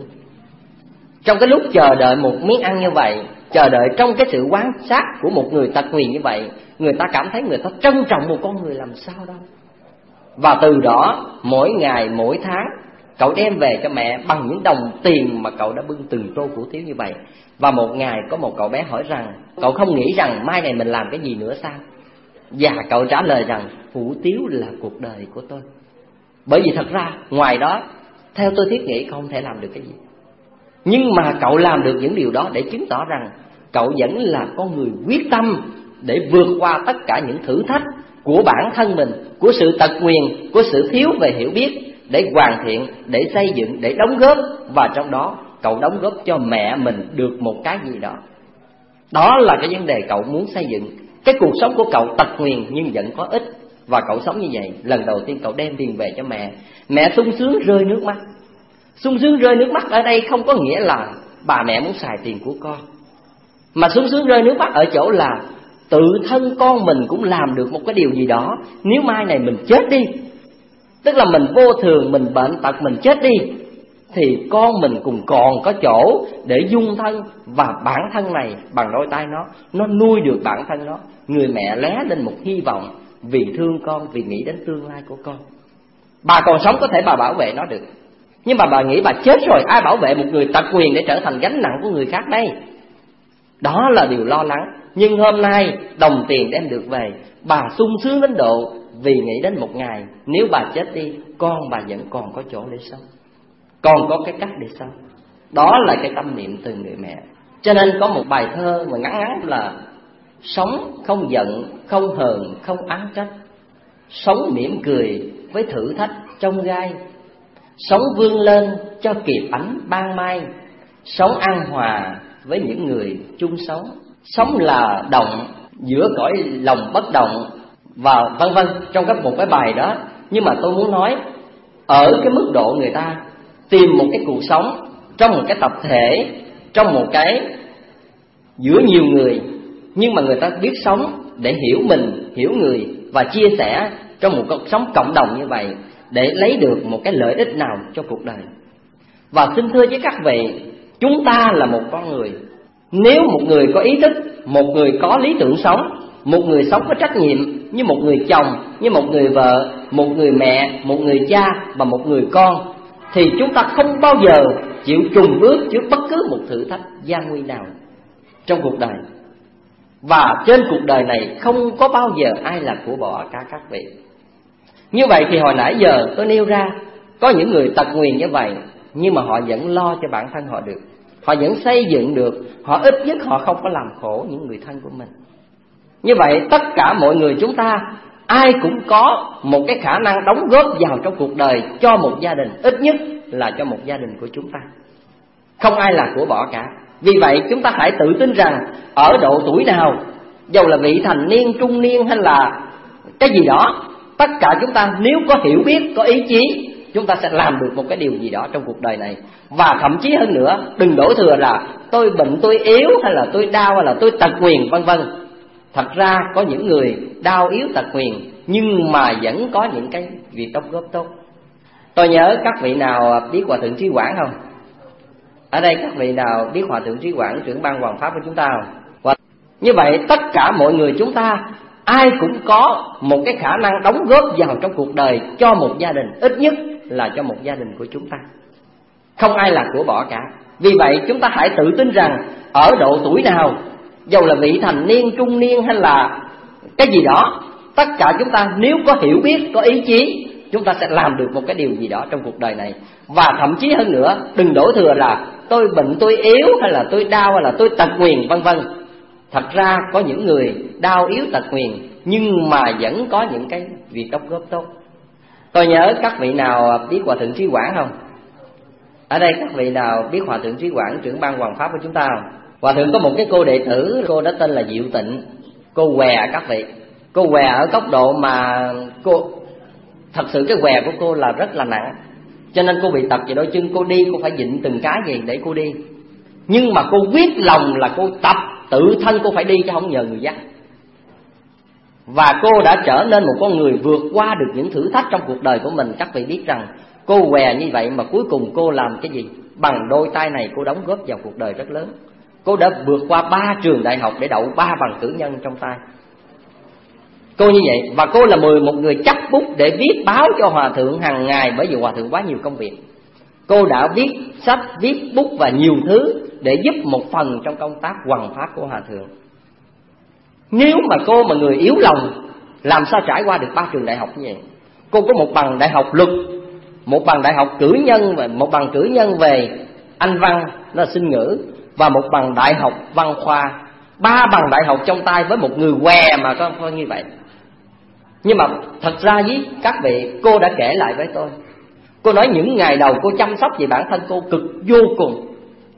Trong cái lúc chờ đợi một miếng ăn như vậy, chờ đợi trong cái sự quan sát của một người tật nguyền như vậy, người ta cảm thấy người ta trân trọng một con người làm sao đâu. Và từ đó mỗi ngày mỗi tháng cậu đem về cho mẹ bằng những đồng tiền mà cậu đã bưng từng tô hủ tiếu như vậy. Và một ngày có một cậu bé hỏi rằng cậu không nghĩ rằng mai này mình làm cái gì nữa sao? Và cậu trả lời rằng hủ tiếu là cuộc đời của tôi. Bởi vì thật ra ngoài đó theo tôi thiết nghĩ cậu không thể làm được cái gì, nhưng mà cậu làm được những điều đó để chứng tỏ rằng cậu vẫn là con người quyết tâm để vượt qua tất cả những thử thách của bản thân mình, của sự tật nguyền, của sự thiếu về hiểu biết, để hoàn thiện, để xây dựng, để đóng góp. Và trong đó cậu đóng góp cho mẹ mình được một cái gì đó. Đó là cái vấn đề cậu muốn xây dựng. Cái cuộc sống của cậu tật nguyền nhưng vẫn có ích, và cậu sống như vậy. Lần đầu tiên cậu đem tiền về cho mẹ, mẹ sung sướng rơi nước mắt. Sung sướng rơi nước mắt ở đây không có nghĩa là bà mẹ muốn xài tiền của con, mà sung sướng rơi nước mắt ở chỗ là tự thân con mình cũng làm được một cái điều gì đó. Nếu mai này mình chết đi, tức là mình vô thường, mình bệnh tật, mình chết đi, thì con mình cũng còn có chỗ để dung thân. Và bản thân này bằng đôi tay nó, nó nuôi được bản thân nó. Người mẹ lóe lên một hy vọng vì thương con, vì nghĩ đến tương lai của con. Bà còn sống có thể bà bảo vệ nó được, nhưng mà bà nghĩ bà chết rồi ai bảo vệ một người tật nguyền để trở thành gánh nặng của người khác đây? Đó là điều lo lắng. Nhưng hôm nay đồng tiền đem được về, bà sung sướng đến độ vì nghĩ đến một ngày nếu bà chết đi, con bà vẫn còn có chỗ để sống, còn có cái cách để sống. Đó là cái tâm niệm từ người mẹ. Cho nên có một bài thơ mà ngắn ngắn là: sống không giận, không hờn, không oán trách, sống mỉm cười với thử thách trong gai, sống vươn lên cho kịp ánh ban mai, sống an hòa với những người chung sống. Sống là động giữa cõi lòng bất động, và vân vân trong các một cái bài đó. Nhưng mà tôi muốn nói ở cái mức độ người ta tìm một cái cuộc sống trong một cái tập thể, trong một cái giữa nhiều người, nhưng mà người ta biết sống để hiểu mình, hiểu người và chia sẻ trong một cuộc sống cộng đồng như vậy, để lấy được một cái lợi ích nào cho cuộc đời. Và xin thưa với các vị, chúng ta là một con người. Nếu một người có ý thức, một người có lý tưởng sống, một người sống có trách nhiệm, như một người chồng, như một người vợ, một người mẹ, một người cha và một người con, thì chúng ta không bao giờ chịu trùng bước trước bất cứ một thử thách gian nguy nào trong cuộc đời. Và trên cuộc đời này không có bao giờ ai là của bỏ cả các vị. Như vậy thì hồi nãy giờ tôi nêu ra, có những người tật nguyền như vậy, nhưng mà họ vẫn lo cho bản thân họ được, họ vẫn xây dựng được, họ ít nhất họ không có làm khổ những người thân của mình. Như vậy tất cả mọi người chúng ta ai cũng có một cái khả năng đóng góp vào trong cuộc đời cho một gia đình, ít nhất là cho một gia đình của chúng ta. Không ai là của bỏ cả. Vì vậy chúng ta hãy tự tin rằng ở độ tuổi nào, dầu là vị thành niên, trung niên hay là cái gì đó, tất cả chúng ta nếu có hiểu biết, có ý chí, chúng ta sẽ làm được một cái điều gì đó trong cuộc đời này. Và thậm chí hơn nữa, đừng đổ thừa là tôi bệnh, tôi yếu, hay là tôi đau, hay là tôi tật nguyền, vân vân. Thật ra có những người đau yếu tật nguyền nhưng mà vẫn có những cái việc đóng góp tốt. Tôi nhớ các vị nào biết Hòa Thượng Trí Quảng không? Ở đây các vị nào biết Hòa Thượng Trí Quảng, trưởng ban Hoàng Pháp của chúng ta không? Như vậy tất cả mọi người chúng ta, ai cũng có một cái khả năng đóng góp vào trong cuộc đời cho một gia đình, ít nhất là cho một gia đình của chúng ta. Không ai là của bỏ cả. Vì vậy chúng ta hãy tự tin rằng ở độ tuổi nào, dầu là vị thành niên, trung niên hay là cái gì đó, tất cả chúng ta nếu có hiểu biết, có ý chí, chúng ta sẽ làm được một cái điều gì đó trong cuộc đời này. Và thậm chí hơn nữa, đừng đổ thừa là tôi bệnh, tôi yếu, hay là tôi đau, hay là tôi tật nguyền, vân vân. Thật ra có những người đau yếu tật nguyền nhưng mà vẫn có những cái việc đóng góp tốt. Tôi nhớ các vị nào biết Hòa Thượng Trí Quảng không? Ở đây các vị nào biết Hòa Thượng Trí Quảng, trưởng ban Hoàng Pháp của chúng ta không? Hòa Thượng có một cái cô đệ tử, cô đó tên là Diệu Tịnh. Cô què các vị. Cô què ở góc độ mà cô, thật sự cái què của cô là rất là nặng. Cho nên cô bị tật về đôi chân, cô đi cô phải vịn từng cái gì để cô đi. Nhưng mà cô quyết lòng là cô tập tự thân cô phải đi chứ không nhờ người dắt. Và cô đã trở nên một con người vượt qua được những thử thách trong cuộc đời của mình. Các vị biết rằng cô què như vậy mà cuối cùng cô làm cái gì? Bằng đôi tay này cô đóng góp vào cuộc đời rất lớn. Cô đã vượt qua ba trường đại học để đậu ba bằng cử nhân trong tay. Cô như vậy. Và cô là một người chấp bút để viết báo cho Hòa Thượng hàng ngày, bởi vì Hòa Thượng quá nhiều công việc. Cô đã viết sách, viết bút và nhiều thứ để giúp một phần trong công tác hoằng pháp của Hòa Thượng. Nếu mà cô mà người yếu lòng, làm sao trải qua được ba trường đại học như vậy? Cô có một bằng đại học luật, một bằng đại học cử nhân, và một bằng cử nhân về Anh văn, nó là sinh ngữ, và một bằng đại học văn khoa. Ba bằng đại học trong tay với một người què mà có, có như vậy. Nhưng mà thật ra với các vị, cô đã kể lại với tôi. Cô nói những ngày đầu cô chăm sóc về bản thân cô cực vô cùng,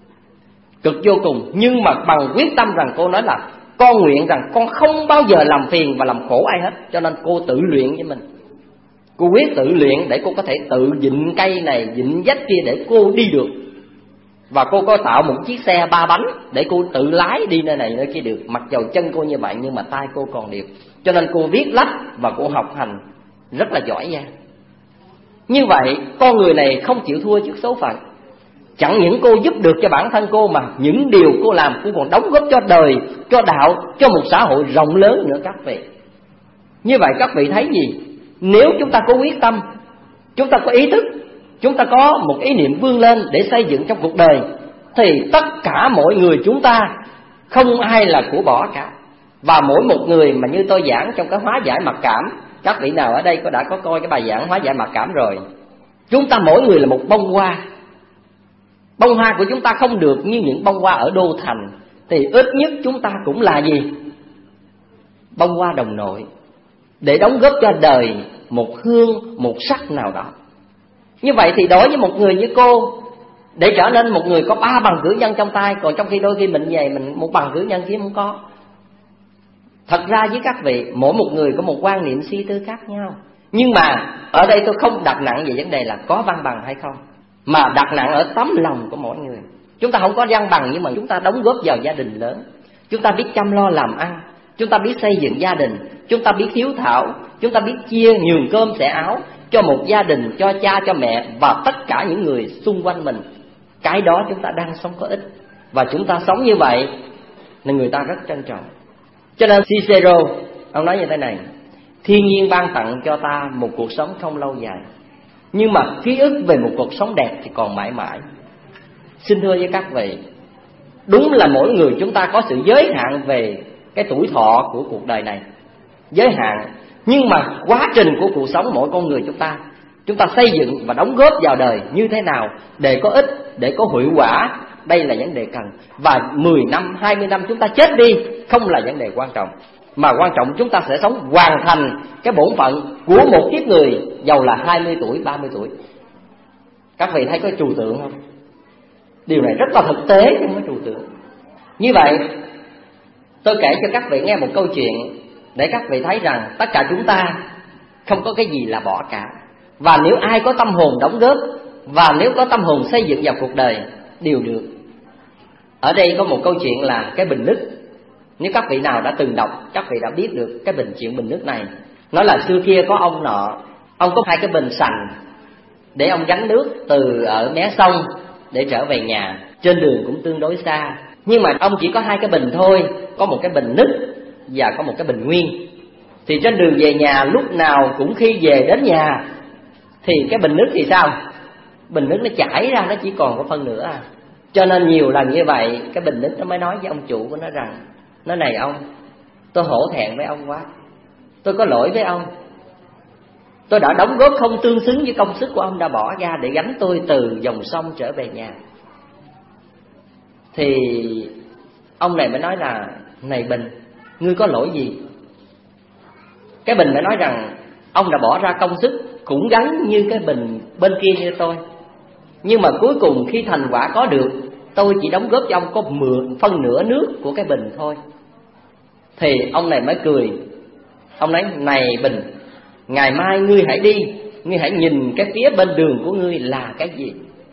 cực vô cùng. Nhưng mà bằng quyết tâm rằng cô nói là con nguyện rằng con không bao giờ làm phiền và làm khổ ai hết. Cho nên cô tự luyện với mình. Cô quyết tự luyện để cô có thể tự vịn cây này, vịn vách kia để cô đi được. Và cô có tạo một chiếc xe ba bánh để cô tự lái đi nơi này nơi kia được. Mặc dầu chân cô như vậy nhưng mà tay cô còn được. Cho nên cô viết lách và cô học hành rất là giỏi nha. Như vậy con người này không chịu thua trước số phận. Chẳng những cô giúp được cho bản thân cô, mà những điều cô làm cô còn đóng góp cho đời, cho đạo, cho một xã hội rộng lớn nữa các vị. Như vậy các vị thấy gì? Nếu chúng ta có quyết tâm, chúng ta có ý thức, chúng ta có một ý niệm vươn lên để xây dựng trong cuộc đời, thì tất cả mọi người chúng ta không ai là của bỏ cả. Và mỗi một người mà như tôi giảng trong cái hóa giải mặc cảm, các vị nào ở đây có đã có coi cái bài giảng hóa giải mặc cảm rồi? Chúng ta mỗi người là một bông hoa. Bông hoa của chúng ta không được như những bông hoa ở đô thành, thì ít nhất chúng ta cũng là gì? Bông hoa đồng nội, để đóng góp cho đời một hương, một sắc nào đó. Như vậy thì đối với một người như cô, để trở nên một người có ba bằng cử nhân trong tay, còn trong khi đôi khi mình về mình một bằng cử nhân kia không có. Thật ra với các vị, mỗi một người có một quan niệm suy tư khác nhau. Nhưng mà ở đây tôi không đặt nặng về vấn đề là có văn bằng hay không, mà đặt nặng ở tấm lòng của mỗi người. Chúng ta không có văn bằng nhưng mà chúng ta đóng góp vào gia đình lớn. Chúng ta biết chăm lo làm ăn, chúng ta biết xây dựng gia đình, chúng ta biết hiếu thảo, chúng ta biết chia nhường cơm xẻ áo cho một gia đình, cho cha, cho mẹ và tất cả những người xung quanh mình. Cái đó chúng ta đang sống có ích. Và chúng ta sống như vậy nên người ta rất trân trọng. Cho nên Cicero, ông nói như thế này: thiên nhiên ban tặng cho ta một cuộc sống không lâu dài, nhưng mà ký ức về một cuộc sống đẹp thì còn mãi mãi. Xin thưa với các vị, đúng là mỗi người chúng ta có sự giới hạn về cái tuổi thọ của cuộc đời này, giới hạn. Nhưng mà quá trình của cuộc sống mỗi con người chúng ta, chúng ta xây dựng và đóng góp vào đời như thế nào để có ích, để có hiệu quả, đây là vấn đề cần. Và mười năm, hai mươi năm chúng ta chết đi không là vấn đề quan trọng, mà quan trọng chúng ta sẽ sống hoàn thành cái bổn phận của một kiếp người, dầu là hai mươi tuổi, ba mươi tuổi. Các vị thấy có trừu tượng không? Điều này rất là thực tế chứ không có trừu tượng. Như vậy tôi kể cho các vị nghe một câu chuyện để các vị thấy rằng tất cả chúng ta không có cái gì là bỏ cả. Và nếu ai có tâm hồn đóng góp, và nếu có tâm hồn xây dựng vào cuộc đời, đều được. Ở đây có một câu chuyện là cái bình nước. Nếu các vị nào đã từng đọc, các vị đã biết được cái bình chuyện bình nước này. Nói là xưa kia có ông nọ, ông có hai cái bình sành để ông gánh nước từ ở mé sông để trở về nhà. Trên đường cũng tương đối xa, nhưng mà ông chỉ có hai cái bình thôi, có một cái bình nứt và có một cái bình nguyên. Thì trên đường về nhà, lúc nào cũng khi về đến nhà thì cái bình nước thì sao? Bình nước nó chảy ra, nó chỉ còn có phân nửa à. Cho nên nhiều lần như vậy, cái bình nước nó mới nói với ông chủ của nó rằng: nói này ông, tôi hổ thẹn với ông quá, tôi có lỗi với ông, tôi đã đóng góp không tương xứng với công sức của ông đã bỏ ra để gánh tôi từ dòng sông trở về nhà. Thì ông này mới nói là: này bình, ngươi có lỗi gì? Cái bình mới nói rằng: ông đã bỏ ra công sức cũng gánh như cái bình bên kia như tôi, nhưng mà cuối cùng khi thành quả có được, tôi chỉ đóng góp cho ông có mượn phân nửa nước của cái bình thôi. Thì ông này mới cười. Ông nói: này bình, ngày mai ngươi hãy đi, ngươi hãy nhìn cái phía bên đường của ngươi là cái gì.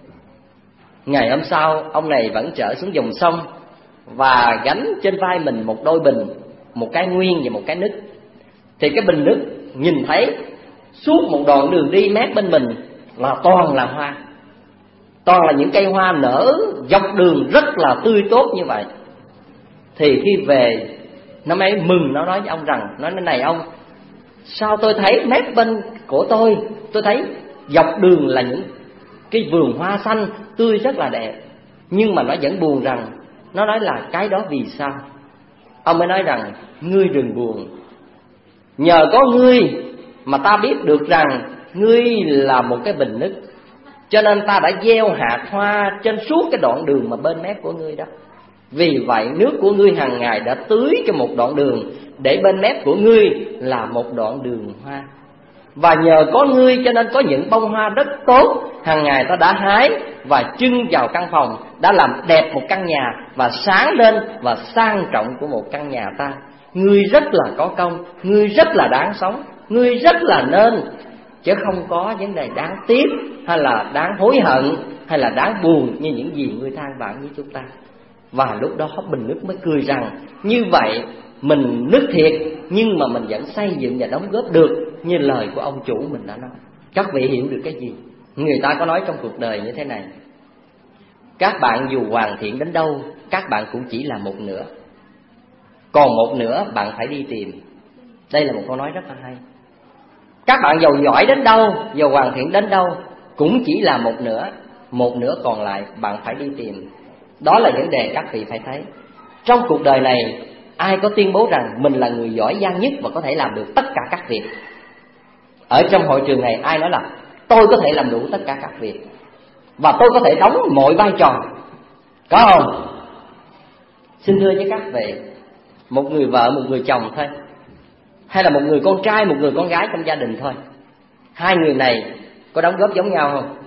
Ngày hôm sau, ông này vẫn trở xuống dòng sông và gánh trên vai mình một đôi bình, một cái nguyên và một cái nứt. Thì cái bình nước nhìn thấy suốt một đoạn đường đi mép bên mình là toàn là hoa, toàn là những cây hoa nở dọc đường rất là tươi tốt như vậy. Thì khi về, nó mới mừng, nó nói với ông rằng: nói này ông, sao tôi thấy mép bên của tôi, tôi thấy dọc đường là những cái vườn hoa xanh tươi rất là đẹp, nhưng mà nó vẫn buồn rằng, nó nói là cái đó vì sao? Ông mới nói rằng: ngươi đừng buồn, nhờ có ngươi mà ta biết được rằng ngươi là một cái bình nứt, cho nên ta đã gieo hạt hoa trên suốt cái đoạn đường mà bên mép của ngươi đó. Vì vậy nước của ngươi hàng ngày đã tưới cho một đoạn đường, để bên mép của ngươi là một đoạn đường hoa. Và nhờ có ngươi cho nên có những bông hoa rất tốt, hàng ngày ta đã hái và trưng vào căn phòng, đã làm đẹp một căn nhà và sáng lên và sang trọng của một căn nhà ta. Ngươi rất là có công, ngươi rất là đáng sống, ngươi rất là nên, chứ không có vấn đề đáng tiếc hay là đáng hối hận hay là đáng buồn như những gì ngươi than vãn với chúng ta. Và lúc đó bình nước mới cười rằng: như vậy mình nứt thiệt, nhưng mà mình vẫn xây dựng và đóng góp được như lời của ông chủ mình đã nói. Các vị hiểu được cái gì? Người ta có nói trong cuộc đời như thế này: các bạn dù hoàn thiện đến đâu, các bạn cũng chỉ là một nửa, còn một nửa bạn phải đi tìm. Đây là một câu nói rất là hay. Các bạn giàu giỏi đến đâu, giàu hoàn thiện đến đâu, cũng chỉ là một nửa, một nửa còn lại bạn phải đi tìm. Đó là vấn đề các vị phải thấy. Trong cuộc đời này, ai có tuyên bố rằng mình là người giỏi giang nhất và có thể làm được tất cả các việc? Ở trong hội trường này, ai nói là tôi có thể làm đủ tất cả các việc và tôi có thể đóng mọi vai trò? Có không? Xin thưa với các vị, một người vợ, một người chồng thôi, hay là một người con trai, một người con gái trong gia đình thôi, hai người này có đóng góp giống nhau không?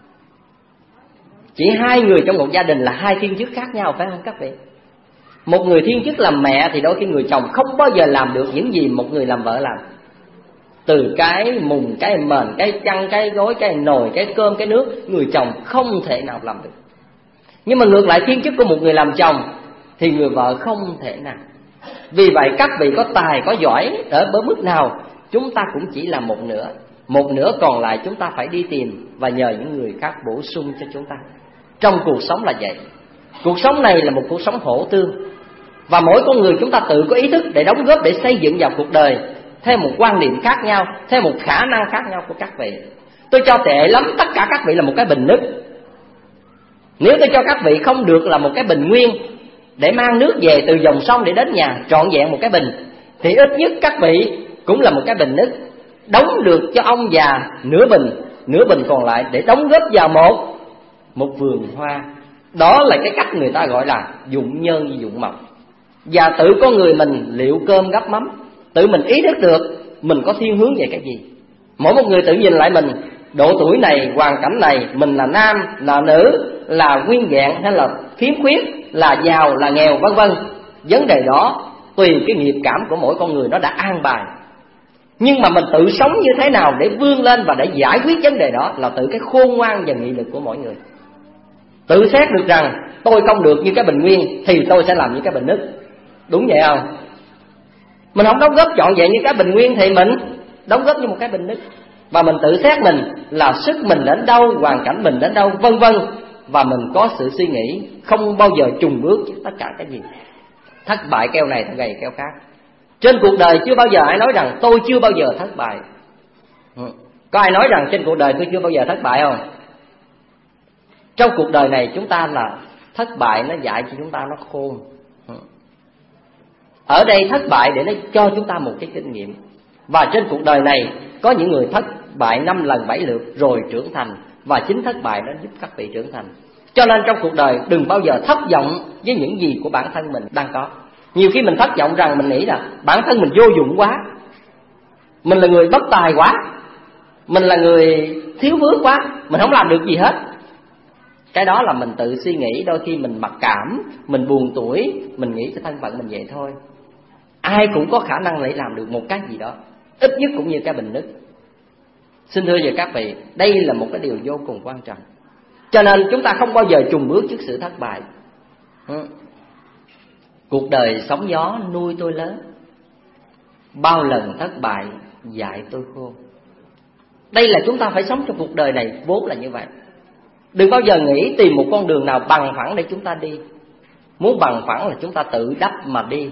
Chỉ hai người trong một gia đình là hai thiên chức khác nhau, phải không các vị? Một người thiên chức làm mẹ thì đôi khi người chồng không bao giờ làm được những gì một người làm vợ làm. Từ cái mùng, cái mền, cái chăn, cái gối, cái nồi, cái cơm, cái nước, người chồng không thể nào làm được. Nhưng mà ngược lại thiên chức của một người làm chồng thì người vợ không thể nào. Vì vậy các vị có tài, có giỏi ở bớt mức nào, chúng ta cũng chỉ là một nửa. Một nửa còn lại chúng ta phải đi tìm và nhờ những người khác bổ sung cho chúng ta. Trong cuộc sống là vậy. Cuộc sống này là một cuộc sống hỗ tương, và mỗi con người chúng ta tự có ý thức để đóng góp, để xây dựng vào cuộc đời theo một quan điểm khác nhau, theo một khả năng khác nhau của các vị. Tôi cho tệ lắm tất cả các vị là một cái bình nước. Nếu tôi cho các vị không được là một cái bình nguyên để mang nước về từ dòng sông để đến nhà trọn vẹn một cái bình, thì ít nhất các vị cũng là một cái bình nước, đóng được cho ông già nửa bình, nửa bình còn lại để đóng góp vào một một vườn hoa. Đó là cái cách người ta gọi là dụng nhân như dụng mộc. Và tự con người mình liệu cơm gắp mắm, tự mình ý thức được mình có thiên hướng về cái gì. Mỗi một người tự nhìn lại mình, độ tuổi này, hoàn cảnh này, mình là nam, là nữ, là nguyên vẹn hay là khiếm khuyết, là giàu, là nghèo, vân vân. Vấn đề đó tùy cái nghiệp cảm của mỗi con người nó đã an bài. Nhưng mà mình tự sống như thế nào để vươn lên và để giải quyết vấn đề đó là tự cái khôn ngoan và nghị lực của mỗi người. Tự xét được rằng tôi không được như cái bình nguyên thì tôi sẽ làm như cái bình nứt. Đúng vậy không? Mình không đóng góp trọn vẹn như cái bình nguyên thì mình đóng góp như một cái bình nứt. Và mình tự xét mình là sức mình đến đâu, hoàn cảnh mình đến đâu, vân vân. Và mình có sự suy nghĩ không bao giờ chùng bước với tất cả cái gì. Thất bại keo này thằng gầy keo khác. Trên cuộc đời chưa bao giờ ai nói rằng tôi chưa bao giờ thất bại. Có ai nói rằng trên cuộc đời tôi chưa bao giờ thất bại không? Trong cuộc đời này chúng ta là thất bại nó dạy cho chúng ta nó khôn. Ở đây thất bại để nó cho chúng ta một cái kinh nghiệm. Và trên cuộc đời này có những người thất bại năm lần bảy lượt rồi trưởng thành. Và chính thất bại nó giúp các vị trưởng thành. Cho nên trong cuộc đời đừng bao giờ thất vọng với những gì của bản thân mình đang có. Nhiều khi mình thất vọng rằng mình nghĩ là bản thân mình vô dụng quá, mình là người bất tài quá, mình là người thiếu vướng quá, mình không làm được gì hết. Cái đó là mình tự suy nghĩ, đôi khi mình mặc cảm, mình buồn tuổi, mình nghĩ cái thân phận mình vậy thôi. Ai cũng có khả năng để làm được một cái gì đó, ít nhất cũng như cái bình nứt. Xin thưa với các vị, đây là một cái điều vô cùng quan trọng. Cho nên chúng ta không bao giờ chùn bước trước sự thất bại. ừ. Cuộc đời sóng gió nuôi tôi lớn, bao lần thất bại dạy tôi khôn. Đây là chúng ta phải sống trong cuộc đời này vốn là như vậy. Đừng bao giờ nghĩ tìm một con đường nào bằng phẳng để chúng ta đi. Muốn bằng phẳng là chúng ta tự đắp mà đi.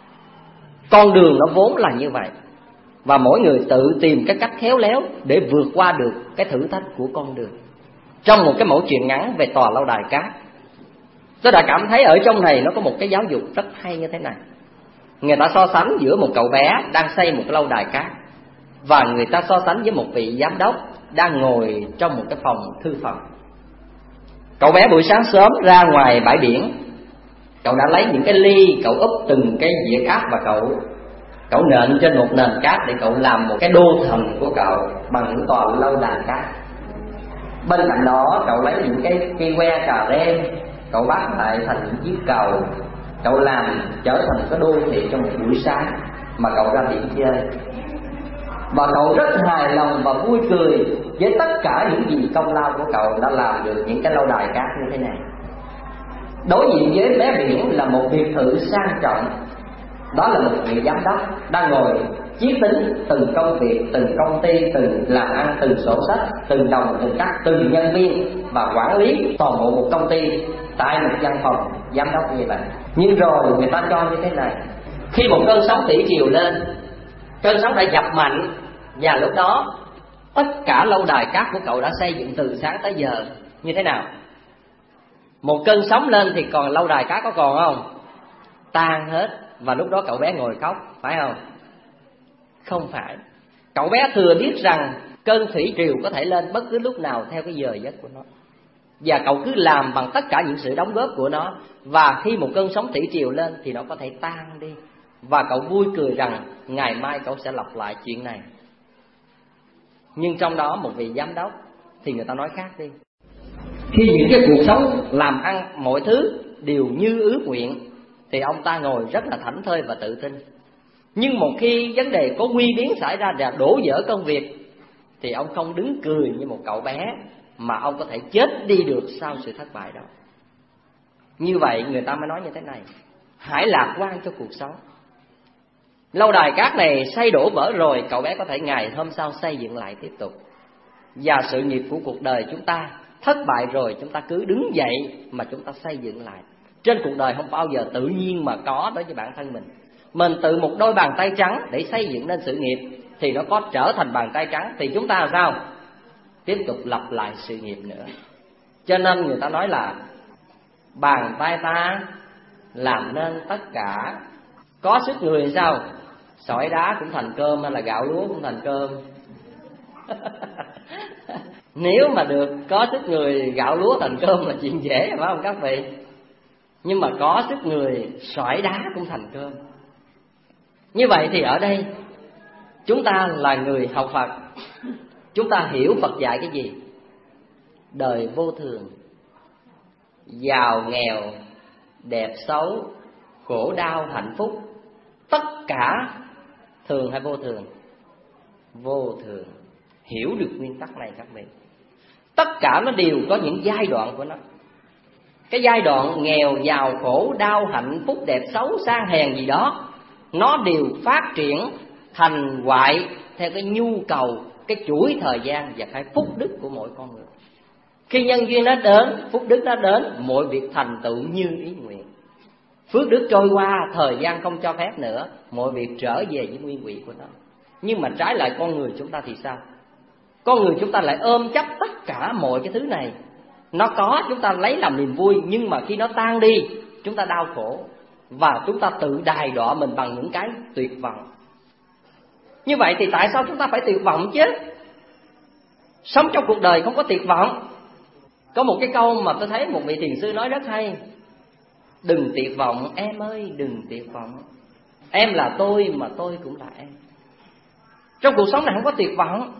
Con đường nó vốn là như vậy. Và mỗi người tự tìm cái cách khéo léo để vượt qua được cái thử thách của con đường. Trong một cái mẫu chuyện ngắn về tòa lâu đài cát, tôi đã cảm thấy ở trong này nó có một cái giáo dục rất hay như thế này. Người ta so sánh giữa một cậu bé đang xây một cái lâu đài cát, và người ta so sánh với một vị giám đốc đang ngồi trong một cái phòng thư phòng. Cậu bé buổi sáng sớm ra ngoài bãi biển, cậu đã lấy những cái ly, cậu úp từng cái dĩa cát và cậu Cậu nện trên một nền cát để cậu làm một cái đô thành của cậu bằng những tòa lâu đài cát. Bên cạnh đó cậu lấy những cái cây que cà rem, cậu bắt lại thành những chiếc cầu. Cậu làm trở thành cái đô thị trong một buổi sáng mà cậu ra biển chơi. Và cậu rất hài lòng và vui cười với tất cả những gì công lao của cậu đã làm được những cái lâu đài cát như thế này. Đối diện với mé biển là một biệt thự sang trọng. Đó là một vị giám đốc đang ngồi chiết tính từng công việc, từng công ty, từng làm ăn, từng sổ sách, từng đồng, từng cắt, từng nhân viên và quản lý toàn bộ một công ty tại một văn phòng giám đốc như vậy. Nhưng rồi người ta cho như thế này: khi một cơn sóng thủy triều lên, cơn sóng đã dập mạnh, và lúc đó tất cả lâu đài cát của cậu đã xây dựng từ sáng tới giờ như thế nào? Một cơn sóng lên thì còn lâu đài cát có còn không? Tan hết. Và lúc đó cậu bé ngồi khóc, phải không? Không phải. Cậu bé thừa biết rằng cơn thủy triều có thể lên bất cứ lúc nào theo cái giờ giấc của nó. Và cậu cứ làm bằng tất cả những sự đóng góp của nó. Và khi một cơn sóng thủy triều lên thì nó có thể tan đi. Và cậu vui cười rằng ngày mai cậu sẽ lặp lại chuyện này. Nhưng trong đó một vị giám đốc thì người ta nói khác đi. Khi những cái cuộc sống làm ăn mọi thứ đều như ước nguyện thì ông ta ngồi rất là thảnh thơi và tự tin. Nhưng một khi vấn đề có nguy biến xảy ra và đổ vỡ công việc thì ông không đứng cười như một cậu bé, mà ông có thể chết đi được sau sự thất bại đó. Như vậy người ta mới nói như thế này: hãy lạc quan cho cuộc sống. Lâu đài cát này xây đổ vỡ rồi, cậu bé có thể ngày hôm sau xây dựng lại tiếp tục. Và sự nghiệp của cuộc đời chúng ta thất bại rồi, chúng ta cứ đứng dậy mà chúng ta xây dựng lại. Trên cuộc đời không bao giờ tự nhiên mà có đối với bản thân mình. Mình tự một đôi bàn tay trắng để xây dựng nên sự nghiệp thì nó có trở thành bàn tay trắng, thì chúng ta làm sao? Tiếp tục lặp lại sự nghiệp nữa. Cho nên người ta nói là bàn tay ta làm nên tất cả. Có sức người thì sao? Sỏi đá cũng thành cơm, hay là gạo lúa cũng thành cơm. Nếu mà được có sức người gạo lúa thành cơm là chuyện dễ, phải không các vị? nhưng mà có sức người xoải đá cũng thành cơm. Như vậy thì ở đây chúng ta là người học Phật, chúng ta hiểu Phật dạy cái gì? Đời vô thường, giàu nghèo, đẹp xấu, khổ đau hạnh phúc, tất cả thường hay vô thường? Vô thường. Hiểu được nguyên tắc này các vị, tất cả nó đều có những giai đoạn của nó. Cái giai đoạn nghèo, giàu, khổ, đau, hạnh phúc, đẹp, xấu, sang, hèn gì đó, nó đều phát triển thành hoại theo cái nhu cầu, cái chuỗi thời gian và cái phúc đức của mỗi con người. Khi nhân duyên nó đến, phúc đức nó đến, mọi việc thành tựu như ý nguyện. Phước đức trôi qua, thời gian không cho phép nữa, mọi việc trở về với nguyên quỹ của nó. Nhưng mà trái lại con người chúng ta thì sao? Con người chúng ta lại ôm chấp tất cả mọi cái thứ này. Nó có chúng ta lấy làm niềm vui, nhưng mà khi nó tan đi chúng ta đau khổ, và chúng ta tự đày đọa mình bằng những cái tuyệt vọng. Như vậy thì tại sao chúng ta phải tuyệt vọng chứ? Sống trong cuộc đời không có tuyệt vọng. Có một cái câu mà tôi thấy một vị thiền sư nói rất hay: đừng tuyệt vọng em ơi, đừng tuyệt vọng. Em là tôi mà tôi cũng là em. Trong cuộc sống này không có tuyệt vọng.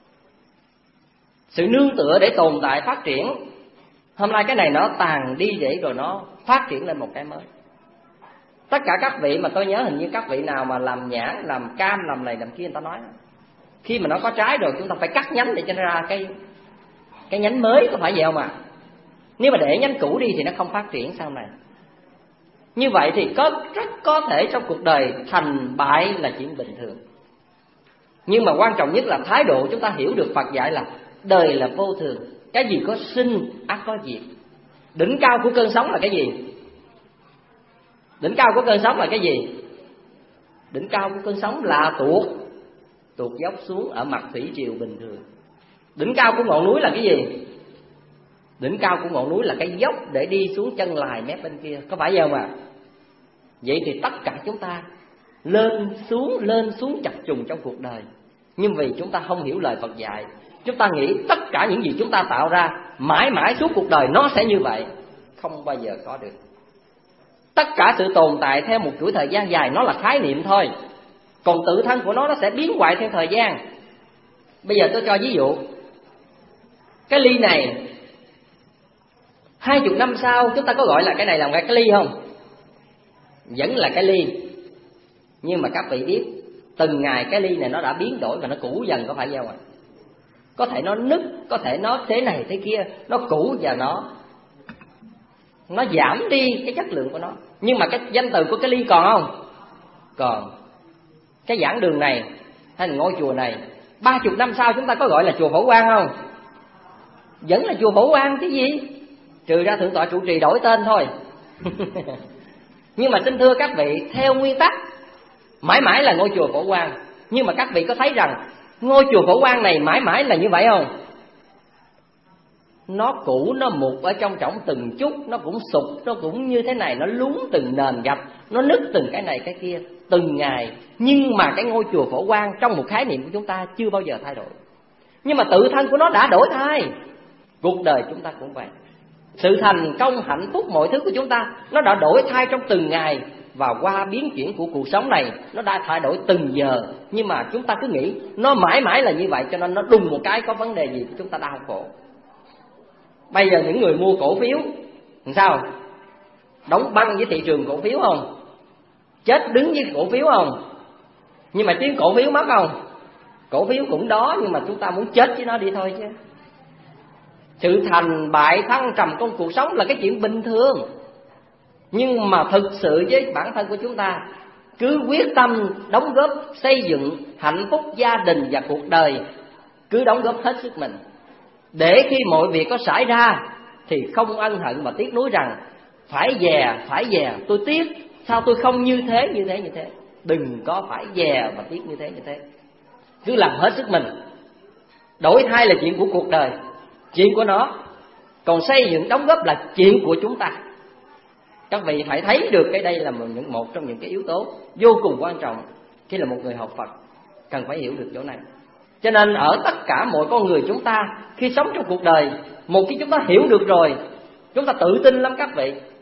Sự nương tựa để tồn tại phát triển. Hôm nay cái này nó tàn đi để rồi nó phát triển lên một cái mới. Tất cả các vị mà tôi nhớ hình như các vị nào mà làm nhãn, làm cam, làm này làm kia, người ta nói khi mà nó có trái rồi chúng ta phải cắt nhánh để cho nó ra cái cái nhánh mới, có phải vậy không ạ? Nếu mà để nhánh cũ đi thì nó không phát triển sau này. Như vậy thì có rất có thể trong cuộc đời thành bại là chuyện bình thường. Nhưng mà quan trọng nhất là thái độ chúng ta hiểu được Phật dạy là đời là vô thường, cái gì có sinh ắt có diệt. Đỉnh cao của cơn sóng là cái gì? Đỉnh cao của cơn sóng là cái gì? Đỉnh cao của cơn sóng là tuột tuột dốc xuống ở mặt thủy triều bình thường. Đỉnh cao của ngọn núi là cái gì? Đỉnh cao của ngọn núi là cái dốc để đi xuống chân lài mép bên kia, có phải vậy không ạ? Vậy thì tất cả chúng ta lên xuống lên xuống chập trùng trong cuộc đời, nhưng vì chúng ta không hiểu lời Phật dạy, chúng ta nghĩ tất cả những gì chúng ta tạo ra mãi mãi suốt cuộc đời nó sẽ như vậy. Không bao giờ có được. Tất cả sự tồn tại theo một chuỗi thời gian dài nó là khái niệm thôi, còn tự thân của nó nó sẽ biến hoại theo thời gian. Bây giờ tôi cho ví dụ, cái ly này hai chục năm sau chúng ta có gọi là cái này là một cái ly không? Vẫn là cái ly. Nhưng mà các vị biết từng ngày cái ly này nó đã biến đổi và nó cũ dần, có phải vậy không ạ? Có thể nó nứt, có thể nó thế này thế kia, nó cũ và nó nó giảm đi cái chất lượng của nó. Nhưng mà cái danh từ của cái ly còn không? Còn. Cái giảng đường này hay là ngôi chùa này ba chục năm sau chúng ta có gọi là chùa Phổ Quang không? Vẫn là chùa Phổ Quang chứ gì, trừ ra thượng tọa trụ trì đổi tên thôi. Nhưng mà xin thưa các vị, theo nguyên tắc mãi mãi là ngôi chùa Phổ Quang. Nhưng mà các vị có thấy rằng ngôi chùa Phổ Quang này mãi mãi là như vậy không? Nó cũ, nó mục ở trong trọng từng chút, nó cũng sụp, nó cũng như thế này, nó lún từng nền gạch, nó nứt từng cái này cái kia từng ngày. Nhưng mà cái ngôi chùa Phổ Quang trong một khái niệm của chúng ta chưa bao giờ thay đổi. Nhưng mà tự thân của nó đã đổi thay. Cuộc đời chúng ta cũng vậy. Sự thành công, hạnh phúc, mọi thứ của chúng ta nó đã đổi thay trong từng ngày. Và qua biến chuyển của cuộc sống này nó đã thay đổi từng giờ. Nhưng mà chúng ta cứ nghĩ nó mãi mãi là như vậy, cho nên nó đùng một cái có vấn đề gì chúng ta đau khổ. Bây giờ những người mua cổ phiếu làm sao? Đóng băng với thị trường cổ phiếu không? Chết đứng với cổ phiếu không? Nhưng mà tiếng cổ phiếu mất không? Cổ phiếu cũng đó, nhưng mà chúng ta muốn chết với nó đi thôi chứ. Sự thành bại thăng trầm trong cuộc sống là cái chuyện bình thường. Nhưng mà thực sự với bản thân của chúng ta, cứ quyết tâm đóng góp xây dựng hạnh phúc gia đình và cuộc đời, cứ đóng góp hết sức mình, để khi mọi việc có xảy ra thì không ân hận mà tiếc nuối rằng phải dè, phải dè, tôi tiếc, sao tôi không như thế, như thế, như thế. Đừng có phải dè và tiếc như thế, như thế. Cứ làm hết sức mình. Đổi thay là chuyện của cuộc đời, chuyện của nó. Còn xây dựng đóng góp là chuyện của chúng ta. Các vị phải thấy được cái đây là một trong những cái yếu tố vô cùng quan trọng khi là một người học Phật cần phải hiểu được chỗ này. Cho nên ở tất cả mọi con người chúng ta khi sống trong cuộc đời, một khi chúng ta hiểu được rồi, chúng ta tự tin lắm các vị.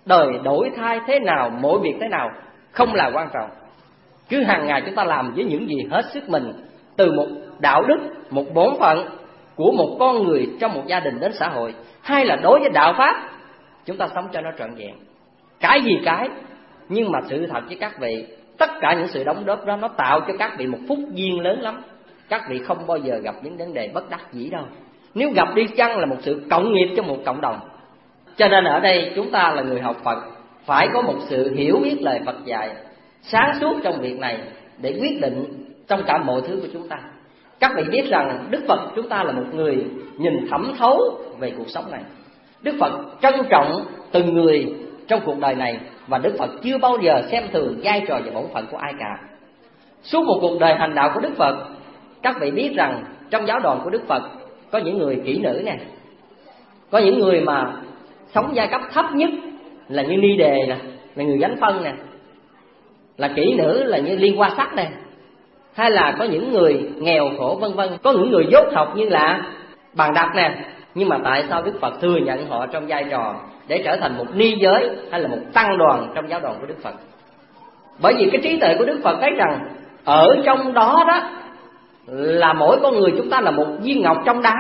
Đời đổi thay thế nào, mỗi việc thế nào không là quan trọng. Cứ hàng ngày chúng ta làm với những gì hết sức mình, từ một đạo đức, một bổn phận của một con người trong một gia đình đến xã hội, hay là đối với đạo pháp, chúng ta sống cho nó trọn vẹn. Cái gì cái, nhưng mà sự thật với các vị, tất cả những sự đóng góp đó nó tạo cho các vị một phúc duyên lớn lắm. Các vị không bao giờ gặp những vấn đề bất đắc dĩ đâu. Nếu gặp đi chăng là một sự cộng nghiệp trong một cộng đồng. Cho nên ở đây chúng ta là người học Phật, phải có một sự hiểu biết lời Phật dạy, sáng suốt trong việc này để quyết định trong cả mọi thứ của chúng ta. Các vị biết rằng Đức Phật chúng ta là một người nhìn thẩm thấu về cuộc sống này. Đức Phật trân trọng từng người trong cuộc đời này, và Đức Phật chưa bao giờ xem thường vai trò và bổn phận của ai cả. Suốt một cuộc đời hành đạo của Đức Phật, các vị biết rằng trong giáo đoàn của Đức Phật có những người kỹ nữ nè, có những người mà sống giai cấp thấp nhất là như ni đề nè, là người gánh phân nè, là kỹ nữ là như liên hoa sắc nè, hay là có những người nghèo khổ vân vân, có những người dốt học như là Bàn Đặc nè. Nhưng mà tại sao Đức Phật thừa nhận họ trong vai trò để trở thành một ni giới hay là một tăng đoàn trong giáo đoàn của Đức Phật? Bởi vì cái trí tuệ của Đức Phật thấy rằng ở trong đó đó là mỗi con người chúng ta là một viên ngọc trong đá.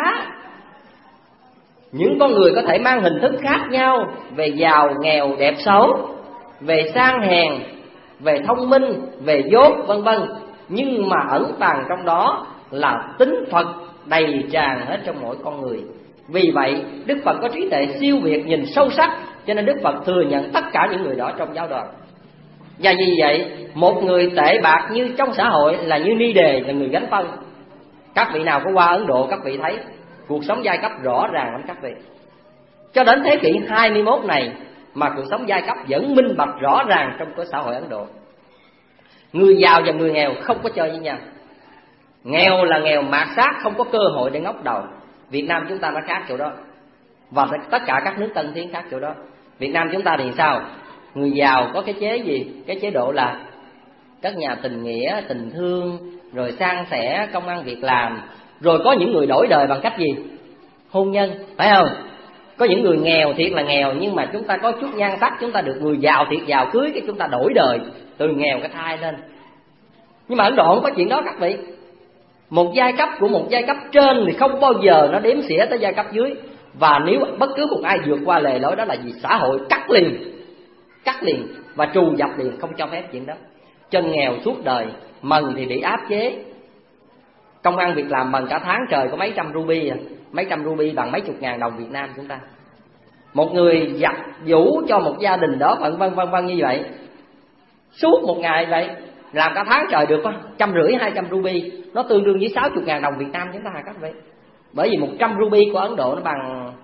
Những con người có thể mang hình thức khác nhau, về giàu, nghèo, đẹp, xấu, về sang hèn, về thông minh, về dốt vân vân, nhưng mà ẩn tàng trong đó là tính Phật đầy tràn hết trong mỗi con người. Vì vậy Đức Phật có trí tuệ siêu việt, nhìn sâu sắc, cho nên Đức Phật thừa nhận tất cả những người đó trong giáo đoàn. Và vì vậy một người tệ bạc như trong xã hội là như ni đề, là người gánh phân. Các vị nào có qua Ấn Độ, các vị thấy cuộc sống giai cấp rõ ràng lắm các vị. Cho đến thế kỷ hai mươi mốt này mà cuộc sống giai cấp vẫn minh bạch rõ ràng trong cái xã hội Ấn Độ. Người giàu và người nghèo không có chơi với nhau. Nghèo là nghèo mạt sát, không có cơ hội để ngóc đầu. Việt Nam chúng ta nó khác chỗ đó, và tất cả các nước tân tiến khác chỗ đó. Việt Nam chúng ta thì sao? Người giàu có cái chế gì? Cái chế độ là các nhà tình nghĩa, tình thương, rồi san sẻ công ăn việc làm. Rồi có những người đổi đời bằng cách gì? Hôn nhân, phải không? Có những người nghèo thiệt là nghèo, nhưng mà chúng ta có chút nhan sắc, chúng ta được người giàu thiệt giàu cưới, cái chúng ta đổi đời từ nghèo cái thai lên. Nhưng mà Ấn Độ không có chuyện đó các vị. Một giai cấp của một giai cấp trên thì không bao giờ nó đếm xỉa tới giai cấp dưới. Và nếu bất cứ một ai vượt qua lề lối đó là vì xã hội cắt liền, cắt liền và trù dập liền, không cho phép chuyện đó. Chân nghèo suốt đời, mần thì bị áp chế, công ăn việc làm mần cả tháng trời có mấy trăm ruby à. Mấy trăm ruby bằng mấy chục ngàn đồng Việt Nam chúng ta. Một người giặt giũ cho một gia đình đó vân vân vân vân như vậy, suốt một ngày vậy, làm cả tháng trời được trăm rưỡi hai trăm ruby, nó tương đương với sáu chục ngàn đồng Việt Nam chúng ta các vị. Bởi vì một trăm ruby của Ấn Độ nó bằng,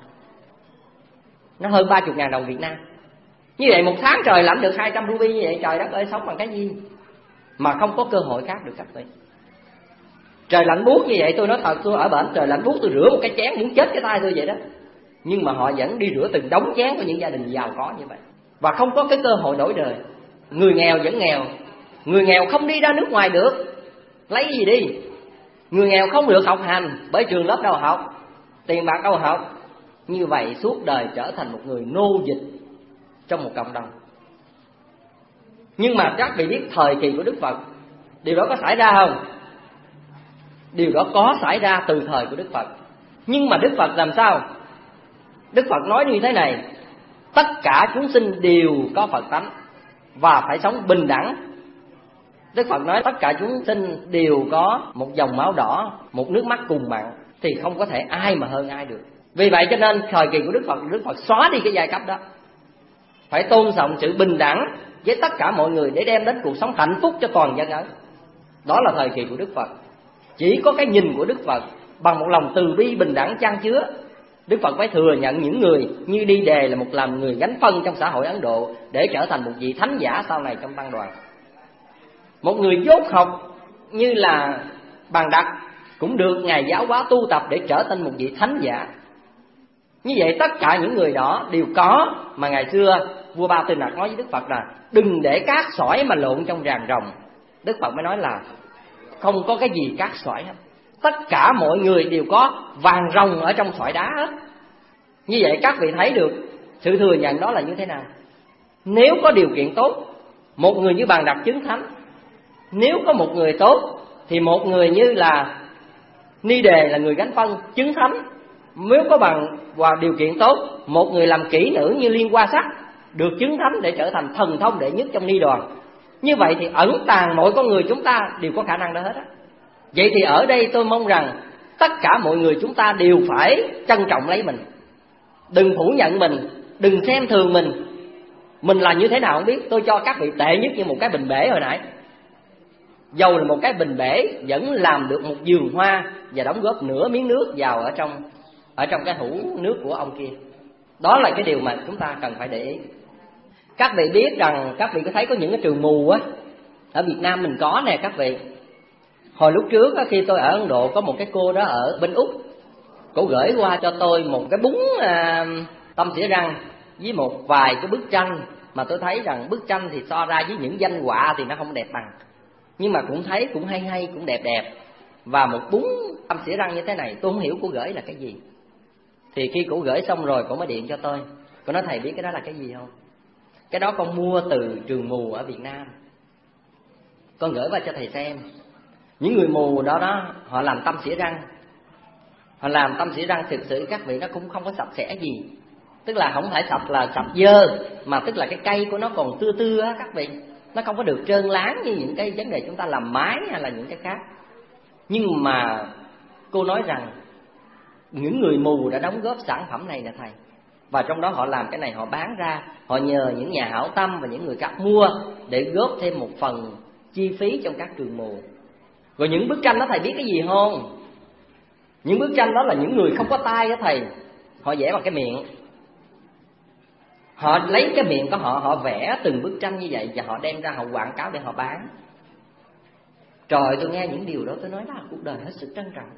nó hơn ba chục ngàn đồng Việt Nam. Như vậy một tháng trời lãnh được hai trăm ruby như vậy, trời đất ơi, sống bằng cái gì mà không có cơ hội khác được các vị. Trời lạnh buốt như vậy, tôi nói thật, tôi ở bển trời lạnh buốt tôi rửa một cái chén muốn chết cái tay tôi vậy đó. Nhưng mà họ vẫn đi rửa từng đống chén của những gia đình giàu có như vậy, và không có cái cơ hội đổi đời. Người nghèo vẫn nghèo, người nghèo không đi ra nước ngoài được, lấy gì đi. Người nghèo không được học hành, bởi trường lớp đâu học, tiền bạc đâu học. Như vậy suốt đời trở thành một người nô dịch trong một cộng đồng. Nhưng mà các vị biết thời kỳ của Đức Phật, điều đó có xảy ra không? Điều đó có xảy ra từ thời của Đức Phật. Nhưng mà Đức Phật làm sao? Đức Phật nói như thế này: tất cả chúng sinh đều có Phật tánh và phải sống bình đẳng. Đức Phật nói tất cả chúng sinh đều có một dòng máu đỏ, một nước mắt cùng mặn, thì không có thể ai mà hơn ai được. Vì vậy cho nên thời kỳ của Đức Phật, Đức Phật xóa đi cái giai cấp đó, phải tôn trọng sự bình đẳng với tất cả mọi người để đem đến cuộc sống hạnh phúc cho toàn dân Ấn. Đó là thời kỳ của Đức Phật. Chỉ có cái nhìn của Đức Phật bằng một lòng từ bi bình đẳng chan chứa, Đức Phật phải thừa nhận những người như đi đề là một làm người gánh phân trong xã hội Ấn Độ để trở thành một vị thánh giả sau này trong tăng đoàn. Một người dốt học như là Bàn Đặc cũng được Ngài giáo hóa tu tập để trở thành một vị thánh giả. Như vậy tất cả những người đó đều có, mà ngày xưa vua Ba Tư Nặc nói với Đức Phật là đừng để cát sỏi mà lộn trong ràng rồng. Đức Phật mới nói là không có cái gì cát sỏi hết, tất cả mọi người đều có vàng rồng ở trong sỏi đá hết. Như vậy các vị thấy được sự thừa nhận đó là như thế nào. Nếu có điều kiện tốt, một người như Bàn Đặc chứng thánh. Nếu có một người tốt thì một người như là Ni Đề là người gánh phân chứng thánh. Nếu có bằng và điều kiện tốt, một người làm kỹ nữ như Liên Hoa Sắc được chứng thánh để trở thành thần thông đệ nhất trong ni đoàn. Như vậy thì ẩn tàng mọi con người chúng ta đều có khả năng đó hết á. Vậy thì ở đây tôi mong rằng tất cả mọi người chúng ta đều phải trân trọng lấy mình, đừng phủ nhận mình, đừng xem thường mình. Mình là như thế nào không biết. Tôi cho các vị tệ nhất như một cái bình bể hồi nãy. Dầu là một cái bình bể vẫn làm được một vườn hoa và đóng góp nửa miếng nước vào ở trong ở trong cái hũ nước của ông kia. Đó là cái điều mà chúng ta cần phải để ý. Các vị biết rằng, các vị có thấy có những cái trường mù á, ở Việt Nam mình có nè các vị. Hồi lúc trước á, khi tôi ở Ấn Độ, có một cái cô đó ở bên Úc, cô gửi qua cho tôi một cái búng à, tâm xỉa răng với một vài cái bức tranh mà tôi thấy rằng bức tranh thì so ra với những danh họa thì nó không đẹp bằng, nhưng mà cũng thấy cũng hay hay, cũng đẹp đẹp. Và một búng tâm xỉa răng như thế này, tôi không hiểu cô gửi là cái gì. Thì khi cô gửi xong rồi, cô mới điện cho tôi. Cô nói thầy biết cái đó là cái gì không? Cái đó con mua từ trường mù ở Việt Nam, con gửi qua cho thầy xem. Những người mù đó đó, họ làm tâm xỉa răng. Họ làm tâm xỉa răng thực sự các vị nó cũng không có sạch sẽ gì. Tức là không phải sạch là sạch dơ, mà tức là cái cây của nó còn tưa tưa á các vị. Nó không có được trơn láng như những cái vấn đề chúng ta làm mái hay là những cái khác. Nhưng mà cô nói rằng những người mù đã đóng góp sản phẩm này nè thầy. Và trong đó họ làm cái này, họ bán ra, họ nhờ những nhà hảo tâm và những người khác mua để góp thêm một phần chi phí trong các trường mù. Rồi những bức tranh đó thầy biết cái gì không? Những bức tranh đó là những người không có tay đó thầy. Họ vẽ bằng cái miệng. Họ lấy cái miệng của họ, họ vẽ từng bức tranh như vậy và họ đem ra họ quảng cáo để họ bán. Trời, tôi nghe những điều đó tôi nói là cuộc đời hết sức trân trọng.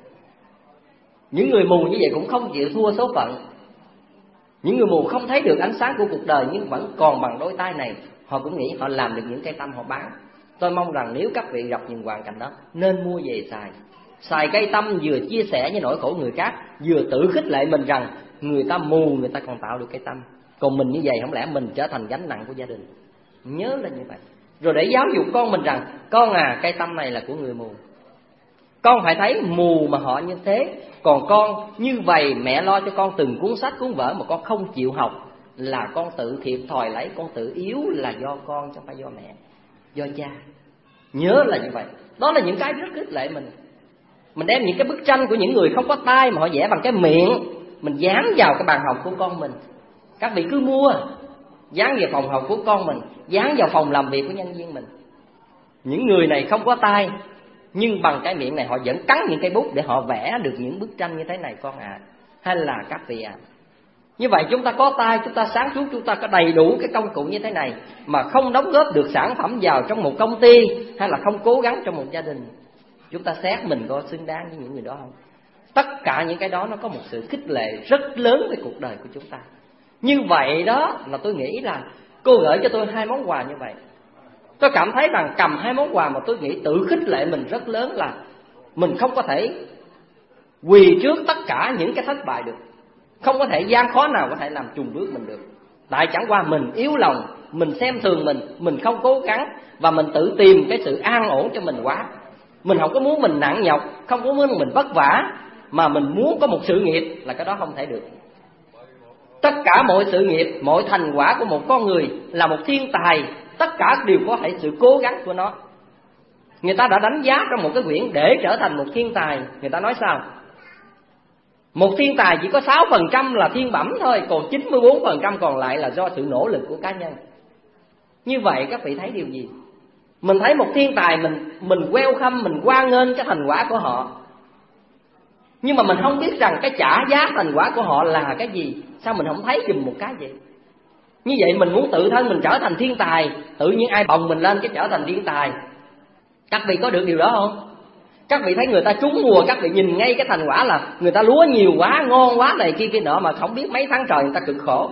Những người mù như vậy cũng không chịu thua số phận. Những người mù không thấy được ánh sáng của cuộc đời nhưng vẫn còn bằng đôi tay này, họ cũng nghĩ họ làm được những cây tâm họ bán. Tôi mong rằng nếu các vị gặp những hoàn cảnh đó, nên mua về xài. Xài cây tâm vừa chia sẻ với nỗi khổ người khác, vừa tự khích lệ mình rằng người ta mù người ta còn tạo được cây tâm. Còn mình như vậy không lẽ mình trở thành gánh nặng của gia đình. Nhớ là như vậy. Rồi để giáo dục con mình rằng, con à, cây tâm này là của người mù. Con phải thấy mù mà họ như thế. Còn con như vậy, mẹ lo cho con từng cuốn sách cuốn vở mà con không chịu học, là con tự thiệt thòi lấy, con tự yếu là do con chứ không phải do mẹ, do cha. Nhớ là như vậy. Đó là những cái rất khích lệ mình. Mình đem những cái bức tranh của những người không có tay mà họ vẽ bằng cái miệng, mình dán vào cái bàn học của con mình. Các vị cứ mua, dán vào phòng học của con mình, dán vào phòng làm việc của nhân viên mình. Những người này không có tay, nhưng bằng cái miệng này họ vẫn cắn những cây bút để họ vẽ được những bức tranh như thế này con ạ. À. Hay là các vị ạ. À. Như vậy chúng ta có tay, chúng ta sáng suốt, chúng ta có đầy đủ cái công cụ như thế này mà không đóng góp được sản phẩm vào trong một công ty hay là không cố gắng trong một gia đình, chúng ta xét mình có xứng đáng với những người đó không? Tất cả những cái đó nó có một sự khích lệ rất lớn về cuộc đời của chúng ta. Như vậy đó là tôi nghĩ là cô gửi cho tôi hai món quà như vậy. Tôi cảm thấy rằng cầm hai món quà mà tôi nghĩ tự khích lệ mình rất lớn là mình không có thể quỳ trước tất cả những cái thất bại được. Không có thể gian khó nào có thể làm chùn bước mình được. Tại chẳng qua mình yếu lòng, mình xem thường mình, mình không cố gắng và mình tự tìm cái sự an ổn cho mình quá. Mình không có muốn mình nặng nhọc, không có muốn mình vất vả, mà mình muốn có một sự nghiệp là cái đó không thể được. Tất cả mọi sự nghiệp, mọi thành quả của một con người là một thiên tài, tất cả đều có thể sự cố gắng của nó. Người ta đã đánh giá trong một cái quyển để trở thành một thiên tài, người ta nói sao? Một thiên tài chỉ có sáu phần trăm là thiên bẩm thôi, còn chín mươi bốn phần trăm còn lại là do sự nỗ lực của cá nhân. Như vậy các vị thấy điều gì? Mình thấy một thiên tài, mình mình welcome, mình hoan nghênh cái thành quả của họ. Nhưng mà mình không biết rằng cái trả giá thành quả của họ là cái gì. Sao mình không thấy dùm một cái vậy? Như vậy mình muốn tự thân mình trở thành thiên tài, tự nhiên ai bồng mình lên cái trở thành thiên tài. Các vị có được điều đó không? Các vị thấy người ta trúng mùa, các vị nhìn ngay cái thành quả là người ta lúa nhiều quá, ngon quá này kia kia nọ, mà không biết mấy tháng trời người ta cực khổ.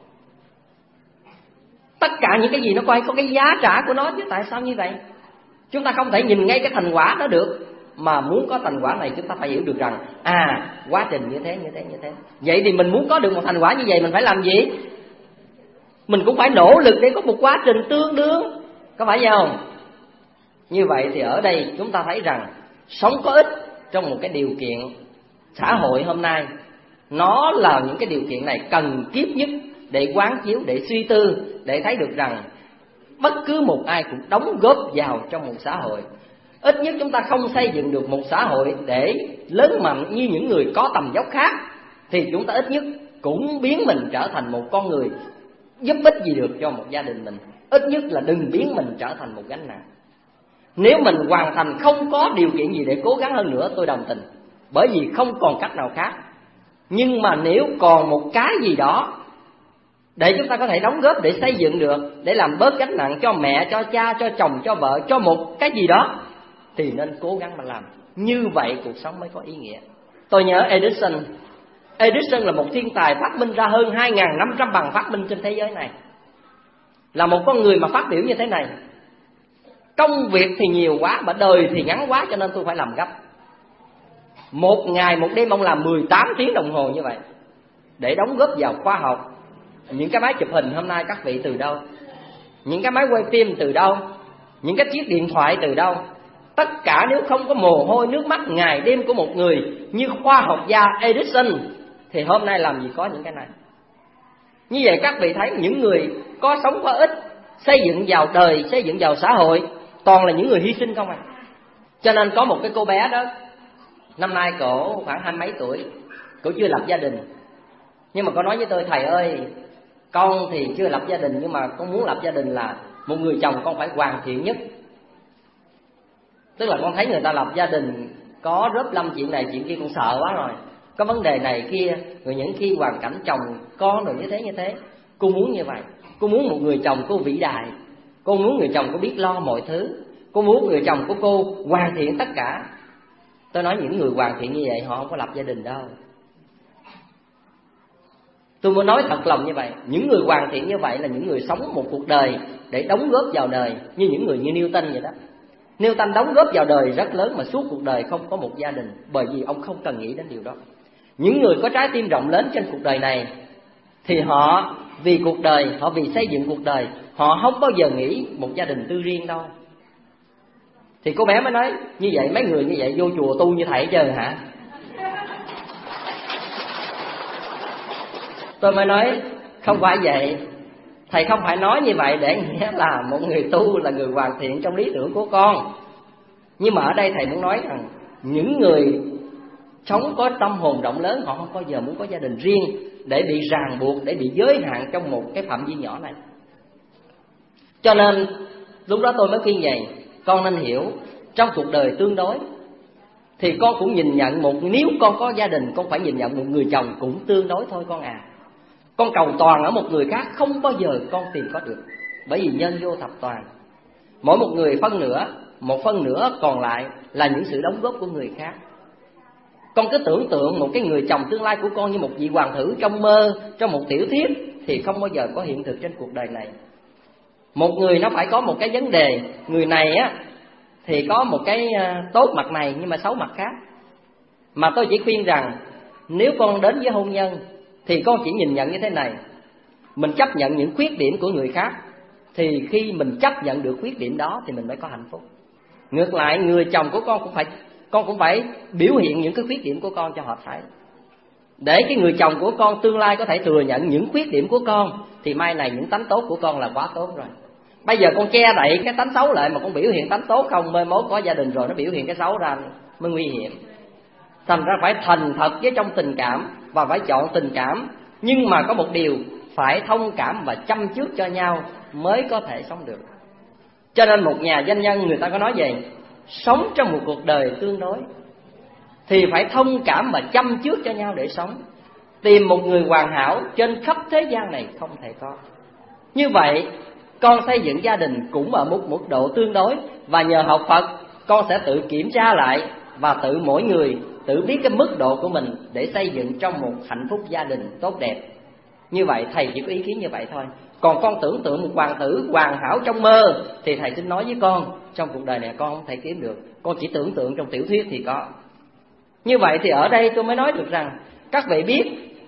Tất cả những cái gì nó coi có cái giá trả của nó chứ. Tại sao như vậy? Chúng ta không thể nhìn ngay cái thành quả đó được. Mà muốn có thành quả này chúng ta phải hiểu được rằng à, quá trình như thế, như thế, như thế. Vậy thì mình muốn có được một thành quả như vậy mình phải làm gì? mình cũng phải nỗ lực để có một quá trình tương đương, có phải vậy không? Như vậy thì ở đây chúng ta thấy rằng sống có ích trong một cái điều kiện xã hội hôm nay, nó là những cái điều kiện này cần kiếp nhất để quán chiếu, để suy tư, để thấy được rằng bất cứ một ai cũng đóng góp vào trong một xã hội. Ít nhất chúng ta không xây dựng được một xã hội để lớn mạnh như những người có tầm vóc khác, thì chúng ta ít nhất cũng biến mình trở thành một con người giúp ích gì được cho một gia đình mình. Ít nhất là đừng biến mình trở thành một gánh nặng. Nếu mình hoàn thành không có điều kiện gì để cố gắng hơn nữa, tôi đồng tình, bởi vì không còn cách nào khác. Nhưng mà nếu còn một cái gì đó để chúng ta có thể đóng góp, để xây dựng được, để làm bớt gánh nặng cho mẹ, cho cha, cho chồng, cho vợ, cho một cái gì đó, thì nên cố gắng mà làm. Như vậy cuộc sống mới có ý nghĩa. Tôi nhớ Edison. Edison là một thiên tài phát minh ra hơn hai nghìn năm trăm bằng phát minh trên thế giới này. Là một con người mà phát biểu như thế này: công việc thì nhiều quá mà đời thì ngắn quá, cho nên tôi phải làm gấp. Một ngày một đêm ông làm mười tám tiếng đồng hồ như vậy để đóng góp vào khoa học. Những cái máy chụp hình hôm nay các vị từ đâu? Những cái máy quay phim từ đâu? Những cái chiếc điện thoại từ đâu? Tất cả nếu không có mồ hôi nước mắt ngày đêm của một người như khoa học gia Edison thì hôm nay làm gì có những cái này. Như vậy các vị thấy những người có sống có ích, xây dựng vào đời, xây dựng vào xã hội, toàn là những người hy sinh không à. Cho nên có một cái cô bé đó, năm nay cổ khoảng hai mấy tuổi, cổ chưa lập gia đình. Nhưng mà cô nói với tôi: thầy ơi, con thì chưa lập gia đình, nhưng mà con muốn lập gia đình là một người chồng con phải hoàn thiện nhất. Tức là con thấy người ta lập gia đình có rớp lâm chuyện này chuyện kia, con sợ quá rồi, có vấn đề này kia, rồi những khi hoàn cảnh chồng con rồi như thế như thế. Cô muốn như vậy. Cô muốn một người chồng cô vĩ đại, cô muốn người chồng cô biết lo mọi thứ, cô muốn người chồng của cô hoàn thiện tất cả. Tôi nói những người hoàn thiện như vậy họ không có lập gia đình đâu. Tôi muốn nói thật lòng như vậy. Những người hoàn thiện như vậy là những người sống một cuộc đời để đóng góp vào đời, như những người như Newton vậy đó. Newton đóng góp vào đời rất lớn mà suốt cuộc đời không có một gia đình, bởi vì ông không cần nghĩ đến điều đó. Những người có trái tim rộng lớn trên cuộc đời này thì họ vì cuộc đời, họ vì xây dựng cuộc đời, họ không bao giờ nghĩ một gia đình tư riêng đâu. Thì cô bé mới nói: như vậy mấy người như vậy vô chùa tu như thầy chơi hả? Tôi mới nói không phải vậy. Thầy không phải nói như vậy để nghĩa là một người tu là người hoàn thiện trong lý tưởng của con. Nhưng mà ở đây thầy muốn nói rằng những người sống có tâm hồn rộng lớn, họ không bao giờ muốn có gia đình riêng để bị ràng buộc, để bị giới hạn trong một cái phạm vi nhỏ này. Cho nên lúc đó tôi mới khuyên vậy: con nên hiểu trong cuộc đời tương đối thì con cũng nhìn nhận một, nếu con có gia đình con phải nhìn nhận một người chồng cũng tương đối thôi con à. Con cầu toàn ở một người khác không bao giờ con tìm có được, bởi vì nhân vô thập toàn. Mỗi một người phân nửa, một phân nửa còn lại là những sự đóng góp của người khác. Con cứ tưởng tượng một cái người chồng tương lai của con như một vị hoàng tử trong mơ, trong một tiểu thuyết, thì không bao giờ có hiện thực trên cuộc đời này. Một người nó phải có một cái vấn đề, người này á thì có một cái tốt mặt này nhưng mà xấu mặt khác. Mà tôi chỉ khuyên rằng nếu con đến với hôn nhân thì con chỉ nhìn nhận như thế này: mình chấp nhận những khuyết điểm của người khác, thì khi mình chấp nhận được khuyết điểm đó thì mình mới có hạnh phúc. Ngược lại, người chồng của con cũng phải con cũng phải biểu hiện những cái khuyết điểm của con cho họ thấy, để cái người chồng của con tương lai có thể thừa nhận những khuyết điểm của con, thì mai này những tánh tốt của con là quá tốt rồi. Bây giờ con che đậy cái tánh xấu lại mà con biểu hiện tánh tốt không, mai mốt có gia đình rồi nó biểu hiện cái xấu ra mới nguy hiểm. Thành ra phải thành thật với trong tình cảm và phải chọn tình cảm, nhưng mà có một điều, phải thông cảm và chăm chút cho nhau mới có thể sống được. Cho nên một nhà doanh nhân người ta có nói vậy: sống trong một cuộc đời tương đối thì phải thông cảm và chăm chút cho nhau để sống. Tìm một người hoàn hảo trên khắp thế gian này không thể có. Như vậy con xây dựng gia đình cũng ở một mức độ tương đối, và nhờ học Phật con sẽ tự kiểm tra lại và tự mỗi người tự biết cái mức độ của mình để xây dựng trong một hạnh phúc gia đình tốt đẹp. Như vậy thầy chỉ có ý kiến như vậy thôi. Còn con tưởng tượng một hoàng tử hoàn hảo trong mơ thì thầy xin nói với con, trong cuộc đời này con không thể kiếm được. Con chỉ tưởng tượng trong tiểu thuyết thì có. Như vậy thì ở đây tôi mới nói được rằng các vị biết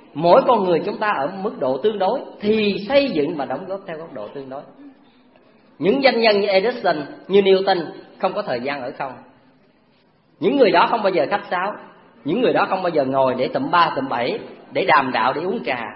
mỗi con người chúng ta ở mức độ tương đối thì xây dựng và đóng góp theo góc độ tương đối. Những danh nhân như Edison, như Newton không có thời gian ở không. Những người đó không bao giờ khách sáo, những người đó không bao giờ ngồi để tụm ba tụm bảy, để đàm đạo, để uống trà.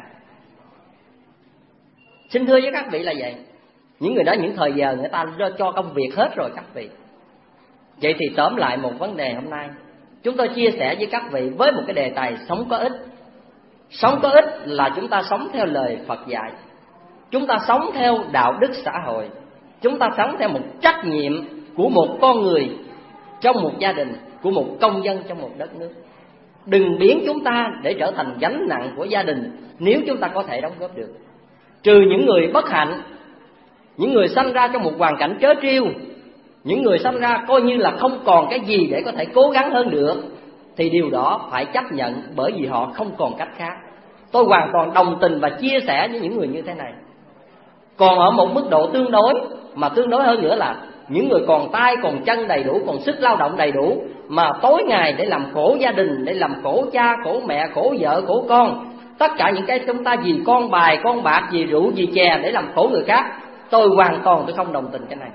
Xin thưa với các vị là vậy. Những người đó những thời giờ người ta cho công việc hết rồi các vị. Vậy thì tóm lại một vấn đề hôm nay, chúng tôi chia sẻ với các vị với một cái đề tài sống có ích. Sống có ích là chúng ta sống theo lời Phật dạy, chúng ta sống theo đạo đức xã hội, chúng ta sống theo một trách nhiệm của một con người trong một gia đình, của một công dân trong một đất nước. Đừng biến chúng ta để trở thành gánh nặng của gia đình nếu chúng ta có thể đóng góp được. Trừ những người bất hạnh, những người sanh ra trong một hoàn cảnh trớ trêu, những người sanh ra coi như là không còn cái gì để có thể cố gắng hơn được, thì điều đó phải chấp nhận, bởi vì họ không còn cách khác. Tôi hoàn toàn đồng tình và chia sẻ với những người như thế này. Còn ở một mức độ tương đối, mà tương đối hơn nữa là những người còn tay còn chân đầy đủ, còn sức lao động đầy đủ, mà tối ngày để làm khổ gia đình, để làm khổ cha, khổ mẹ, khổ vợ, khổ con, tất cả những cái chúng ta vì con bài, con bạc, vì rượu, vì chè để làm khổ người khác. Tôi hoàn toàn tôi không đồng tình cái này.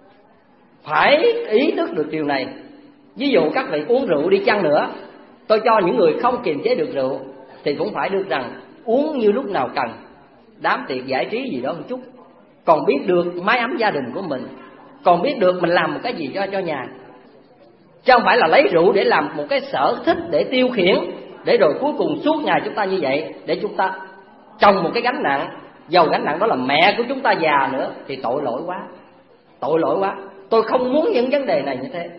Phải ý thức được điều này. Ví dụ các vị uống rượu đi chăng nữa, tôi cho những người không kiềm chế được rượu thì cũng phải được rằng uống như lúc nào cần, đám tiệc giải trí gì đó một chút, còn biết được mái ấm gia đình của mình, còn biết được mình làm một cái gì cho cho nhà, chứ không phải là lấy rượu để làm một cái sở thích để tiêu khiển, để rồi cuối cùng suốt ngày chúng ta như vậy, để chúng ta trồng một cái gánh nặng, dầu gánh nặng đó là mẹ của chúng ta già nữa, thì tội lỗi quá, tội lỗi quá. Tôi không muốn những vấn đề này như thế.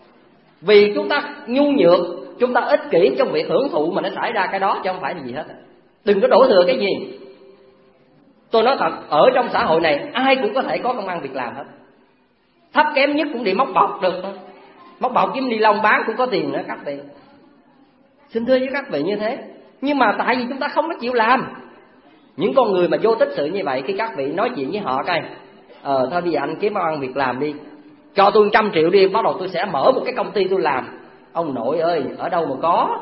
Vì chúng ta nhu nhược, chúng ta ích kỷ trong việc hưởng thụ mà nó xảy ra cái đó, chứ không phải là gì hết. Đừng có đổ thừa cái gì. Tôi nói thật, ở trong xã hội này ai cũng có thể có công ăn việc làm hết. Thấp kém nhất cũng đi móc bọc được, móc bọc kiếm ni lông bán cũng có tiền nữa các vị. Xin thưa với các vị như thế. Nhưng mà tại vì chúng ta không có chịu làm. Những con người mà vô tích sự như vậy, khi các vị nói chuyện với họ coi, Ờ thôi bây giờ anh kiếm ăn việc làm đi, cho tôi trăm triệu đi, bắt đầu tôi sẽ mở một cái công ty tôi làm. Ông nội ơi, ở đâu mà có.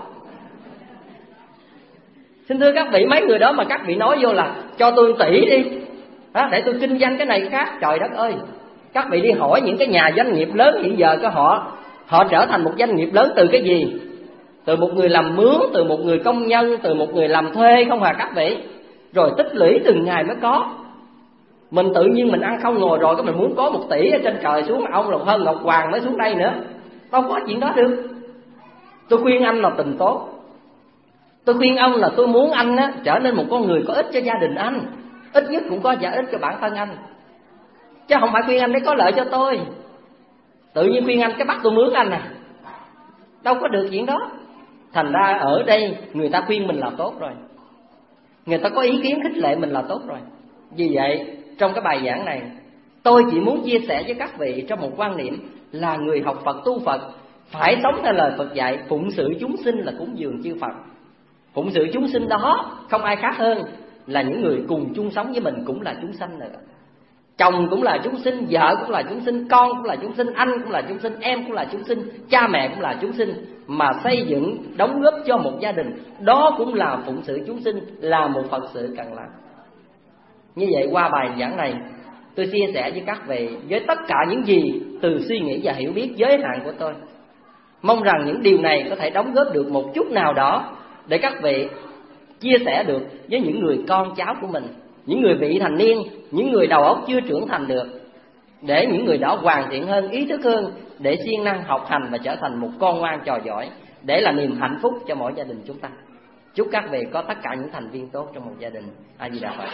Xin thưa các vị, mấy người đó mà các vị nói vô là cho tôi tỷ đi đó, để tôi kinh doanh cái này cái khác, trời đất ơi. Các vị đi hỏi những cái nhà doanh nghiệp lớn hiện giờ của họ, họ trở thành một doanh nghiệp lớn từ cái gì? Từ một người làm mướn, từ một người công nhân, từ một người làm thuê không à các vị. Rồi tích lũy từng ngày mới có. Mình tự nhiên mình ăn không ngồi rồi cái mình muốn có một tỷ ở trên trời xuống, mà ông là hơn Ngọc Hoàng mới xuống đây nữa. Đâu có chuyện đó được. Tôi khuyên anh là tình tốt. Tôi khuyên ông là tôi muốn anh á, trở nên một con người có ích cho gia đình anh, ít nhất cũng có giá ích cho bản thân anh, chứ không phải khuyên anh để có lợi cho tôi. Tự nhiên khuyên anh cái bắt tôi mướn anh à, đâu có được chuyện đó. Thành ra ở đây người ta khuyên mình là tốt rồi, người ta có ý kiến khích lệ mình là tốt rồi. Vì vậy trong cái bài giảng này, tôi chỉ muốn chia sẻ với các vị trong một quan niệm là người học Phật tu Phật phải sống theo lời Phật dạy, phụng sự chúng sinh là cúng dường chư Phật. Phụng sự chúng sinh đó không ai khác hơn là những người cùng chung sống với mình cũng là chúng sanh nữa. Chồng cũng là chúng sinh, vợ cũng là chúng sinh, con cũng là chúng sinh, anh cũng là chúng sinh, em cũng là chúng sinh, cha mẹ cũng là chúng sinh. Mà xây dựng, đóng góp cho một gia đình, đó cũng là phụng sự chúng sinh, là một Phật sự cần làm. Như vậy qua bài giảng này, tôi chia sẻ với các vị với tất cả những gì từ suy nghĩ và hiểu biết giới hạn của tôi. Mong rằng những điều này có thể đóng góp được một chút nào đó để các vị chia sẻ được với những người con cháu của mình, những người vị thành niên, những người đầu óc chưa trưởng thành được, để những người đó hoàn thiện hơn, ý thức hơn, để siêng năng học hành và trở thành một con ngoan trò giỏi, để là niềm hạnh phúc cho mỗi gia đình chúng ta. Chúc các vị có tất cả những thành viên tốt trong một gia đình. A Di Đà Phật.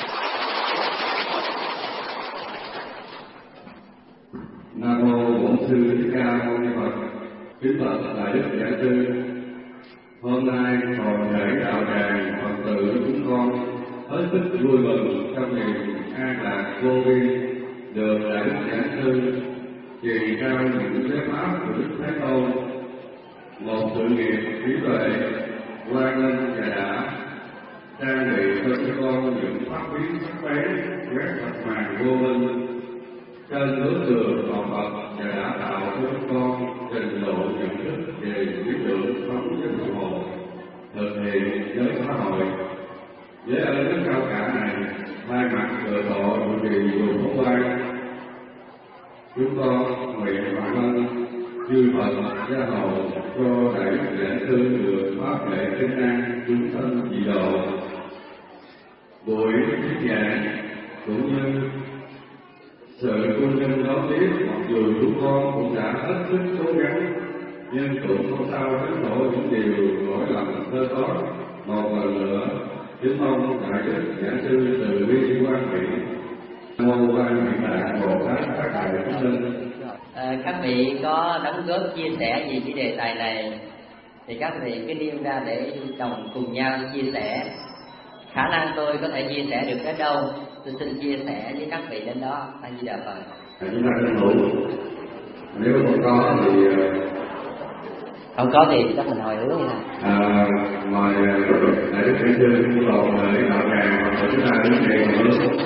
Nam mô Bổn Sư Thích Ca Mâu Ni Phật. Kính bạch đại đức giảng sư, hôm nay toàn thể đạo tràng Phật tử chúng con hết sức vui mừng trong niềm an lạc vô vi được đại đức giảng sư truyền trao những giáo pháp của Đức Thế Tôn, một sự nghiệp trí tuệ quan minh và đã trang bị cho chúng con những pháp biến sắc bén quét sạch màn vô minh trên hướng đường đạo Phật, và đã tạo cho chúng con trình độ nhận thức về lý tưởng sống với xã hội, thực hiện với xã hội với ơn đức cao cả này, hai mặt cờ tọ trụ trì chùa Phóng Quang, chúng con nguyện cảm ơn chư Phật gia hộ cho đại đức giảng sư được pháp lễ kinh an chúng thân chỉ độ. Buổi thuyết giảng cũng như sự cung nhân đón tiếp, mặc dù chúng con cũng đã hết sức cố gắng, nhưng cũng không sao tránh nổi những điều lỗi lầm sơ sót. Một lần nữa, kính mong đại đức giảng sư từ bi quan hỷ, Nam mô Quan Hệ Tạng Bồ Tát các đại chúng linh. À, các vị có đóng góp chia sẻ gì cái đề tài này thì các vị cứ nêu ra để đồng cùng nhau chia sẻ. Khả năng tôi có thể chia sẻ được đến đâu, tôi xin chia sẻ với các vị đến đó. A Di Đà Phật. Chúng ta tranh thủ, nếu không có thì không có thì chắc mình hồi hướng như này. À, mời đại đức giảng sư vào để đạo tràng và chúng ta đứng dậy hồi hướng.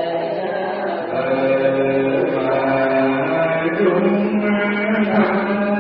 Hãy subscribe cho kênh Ghiền Mì Gõ để không bỏ lỡ những video hấp dẫn.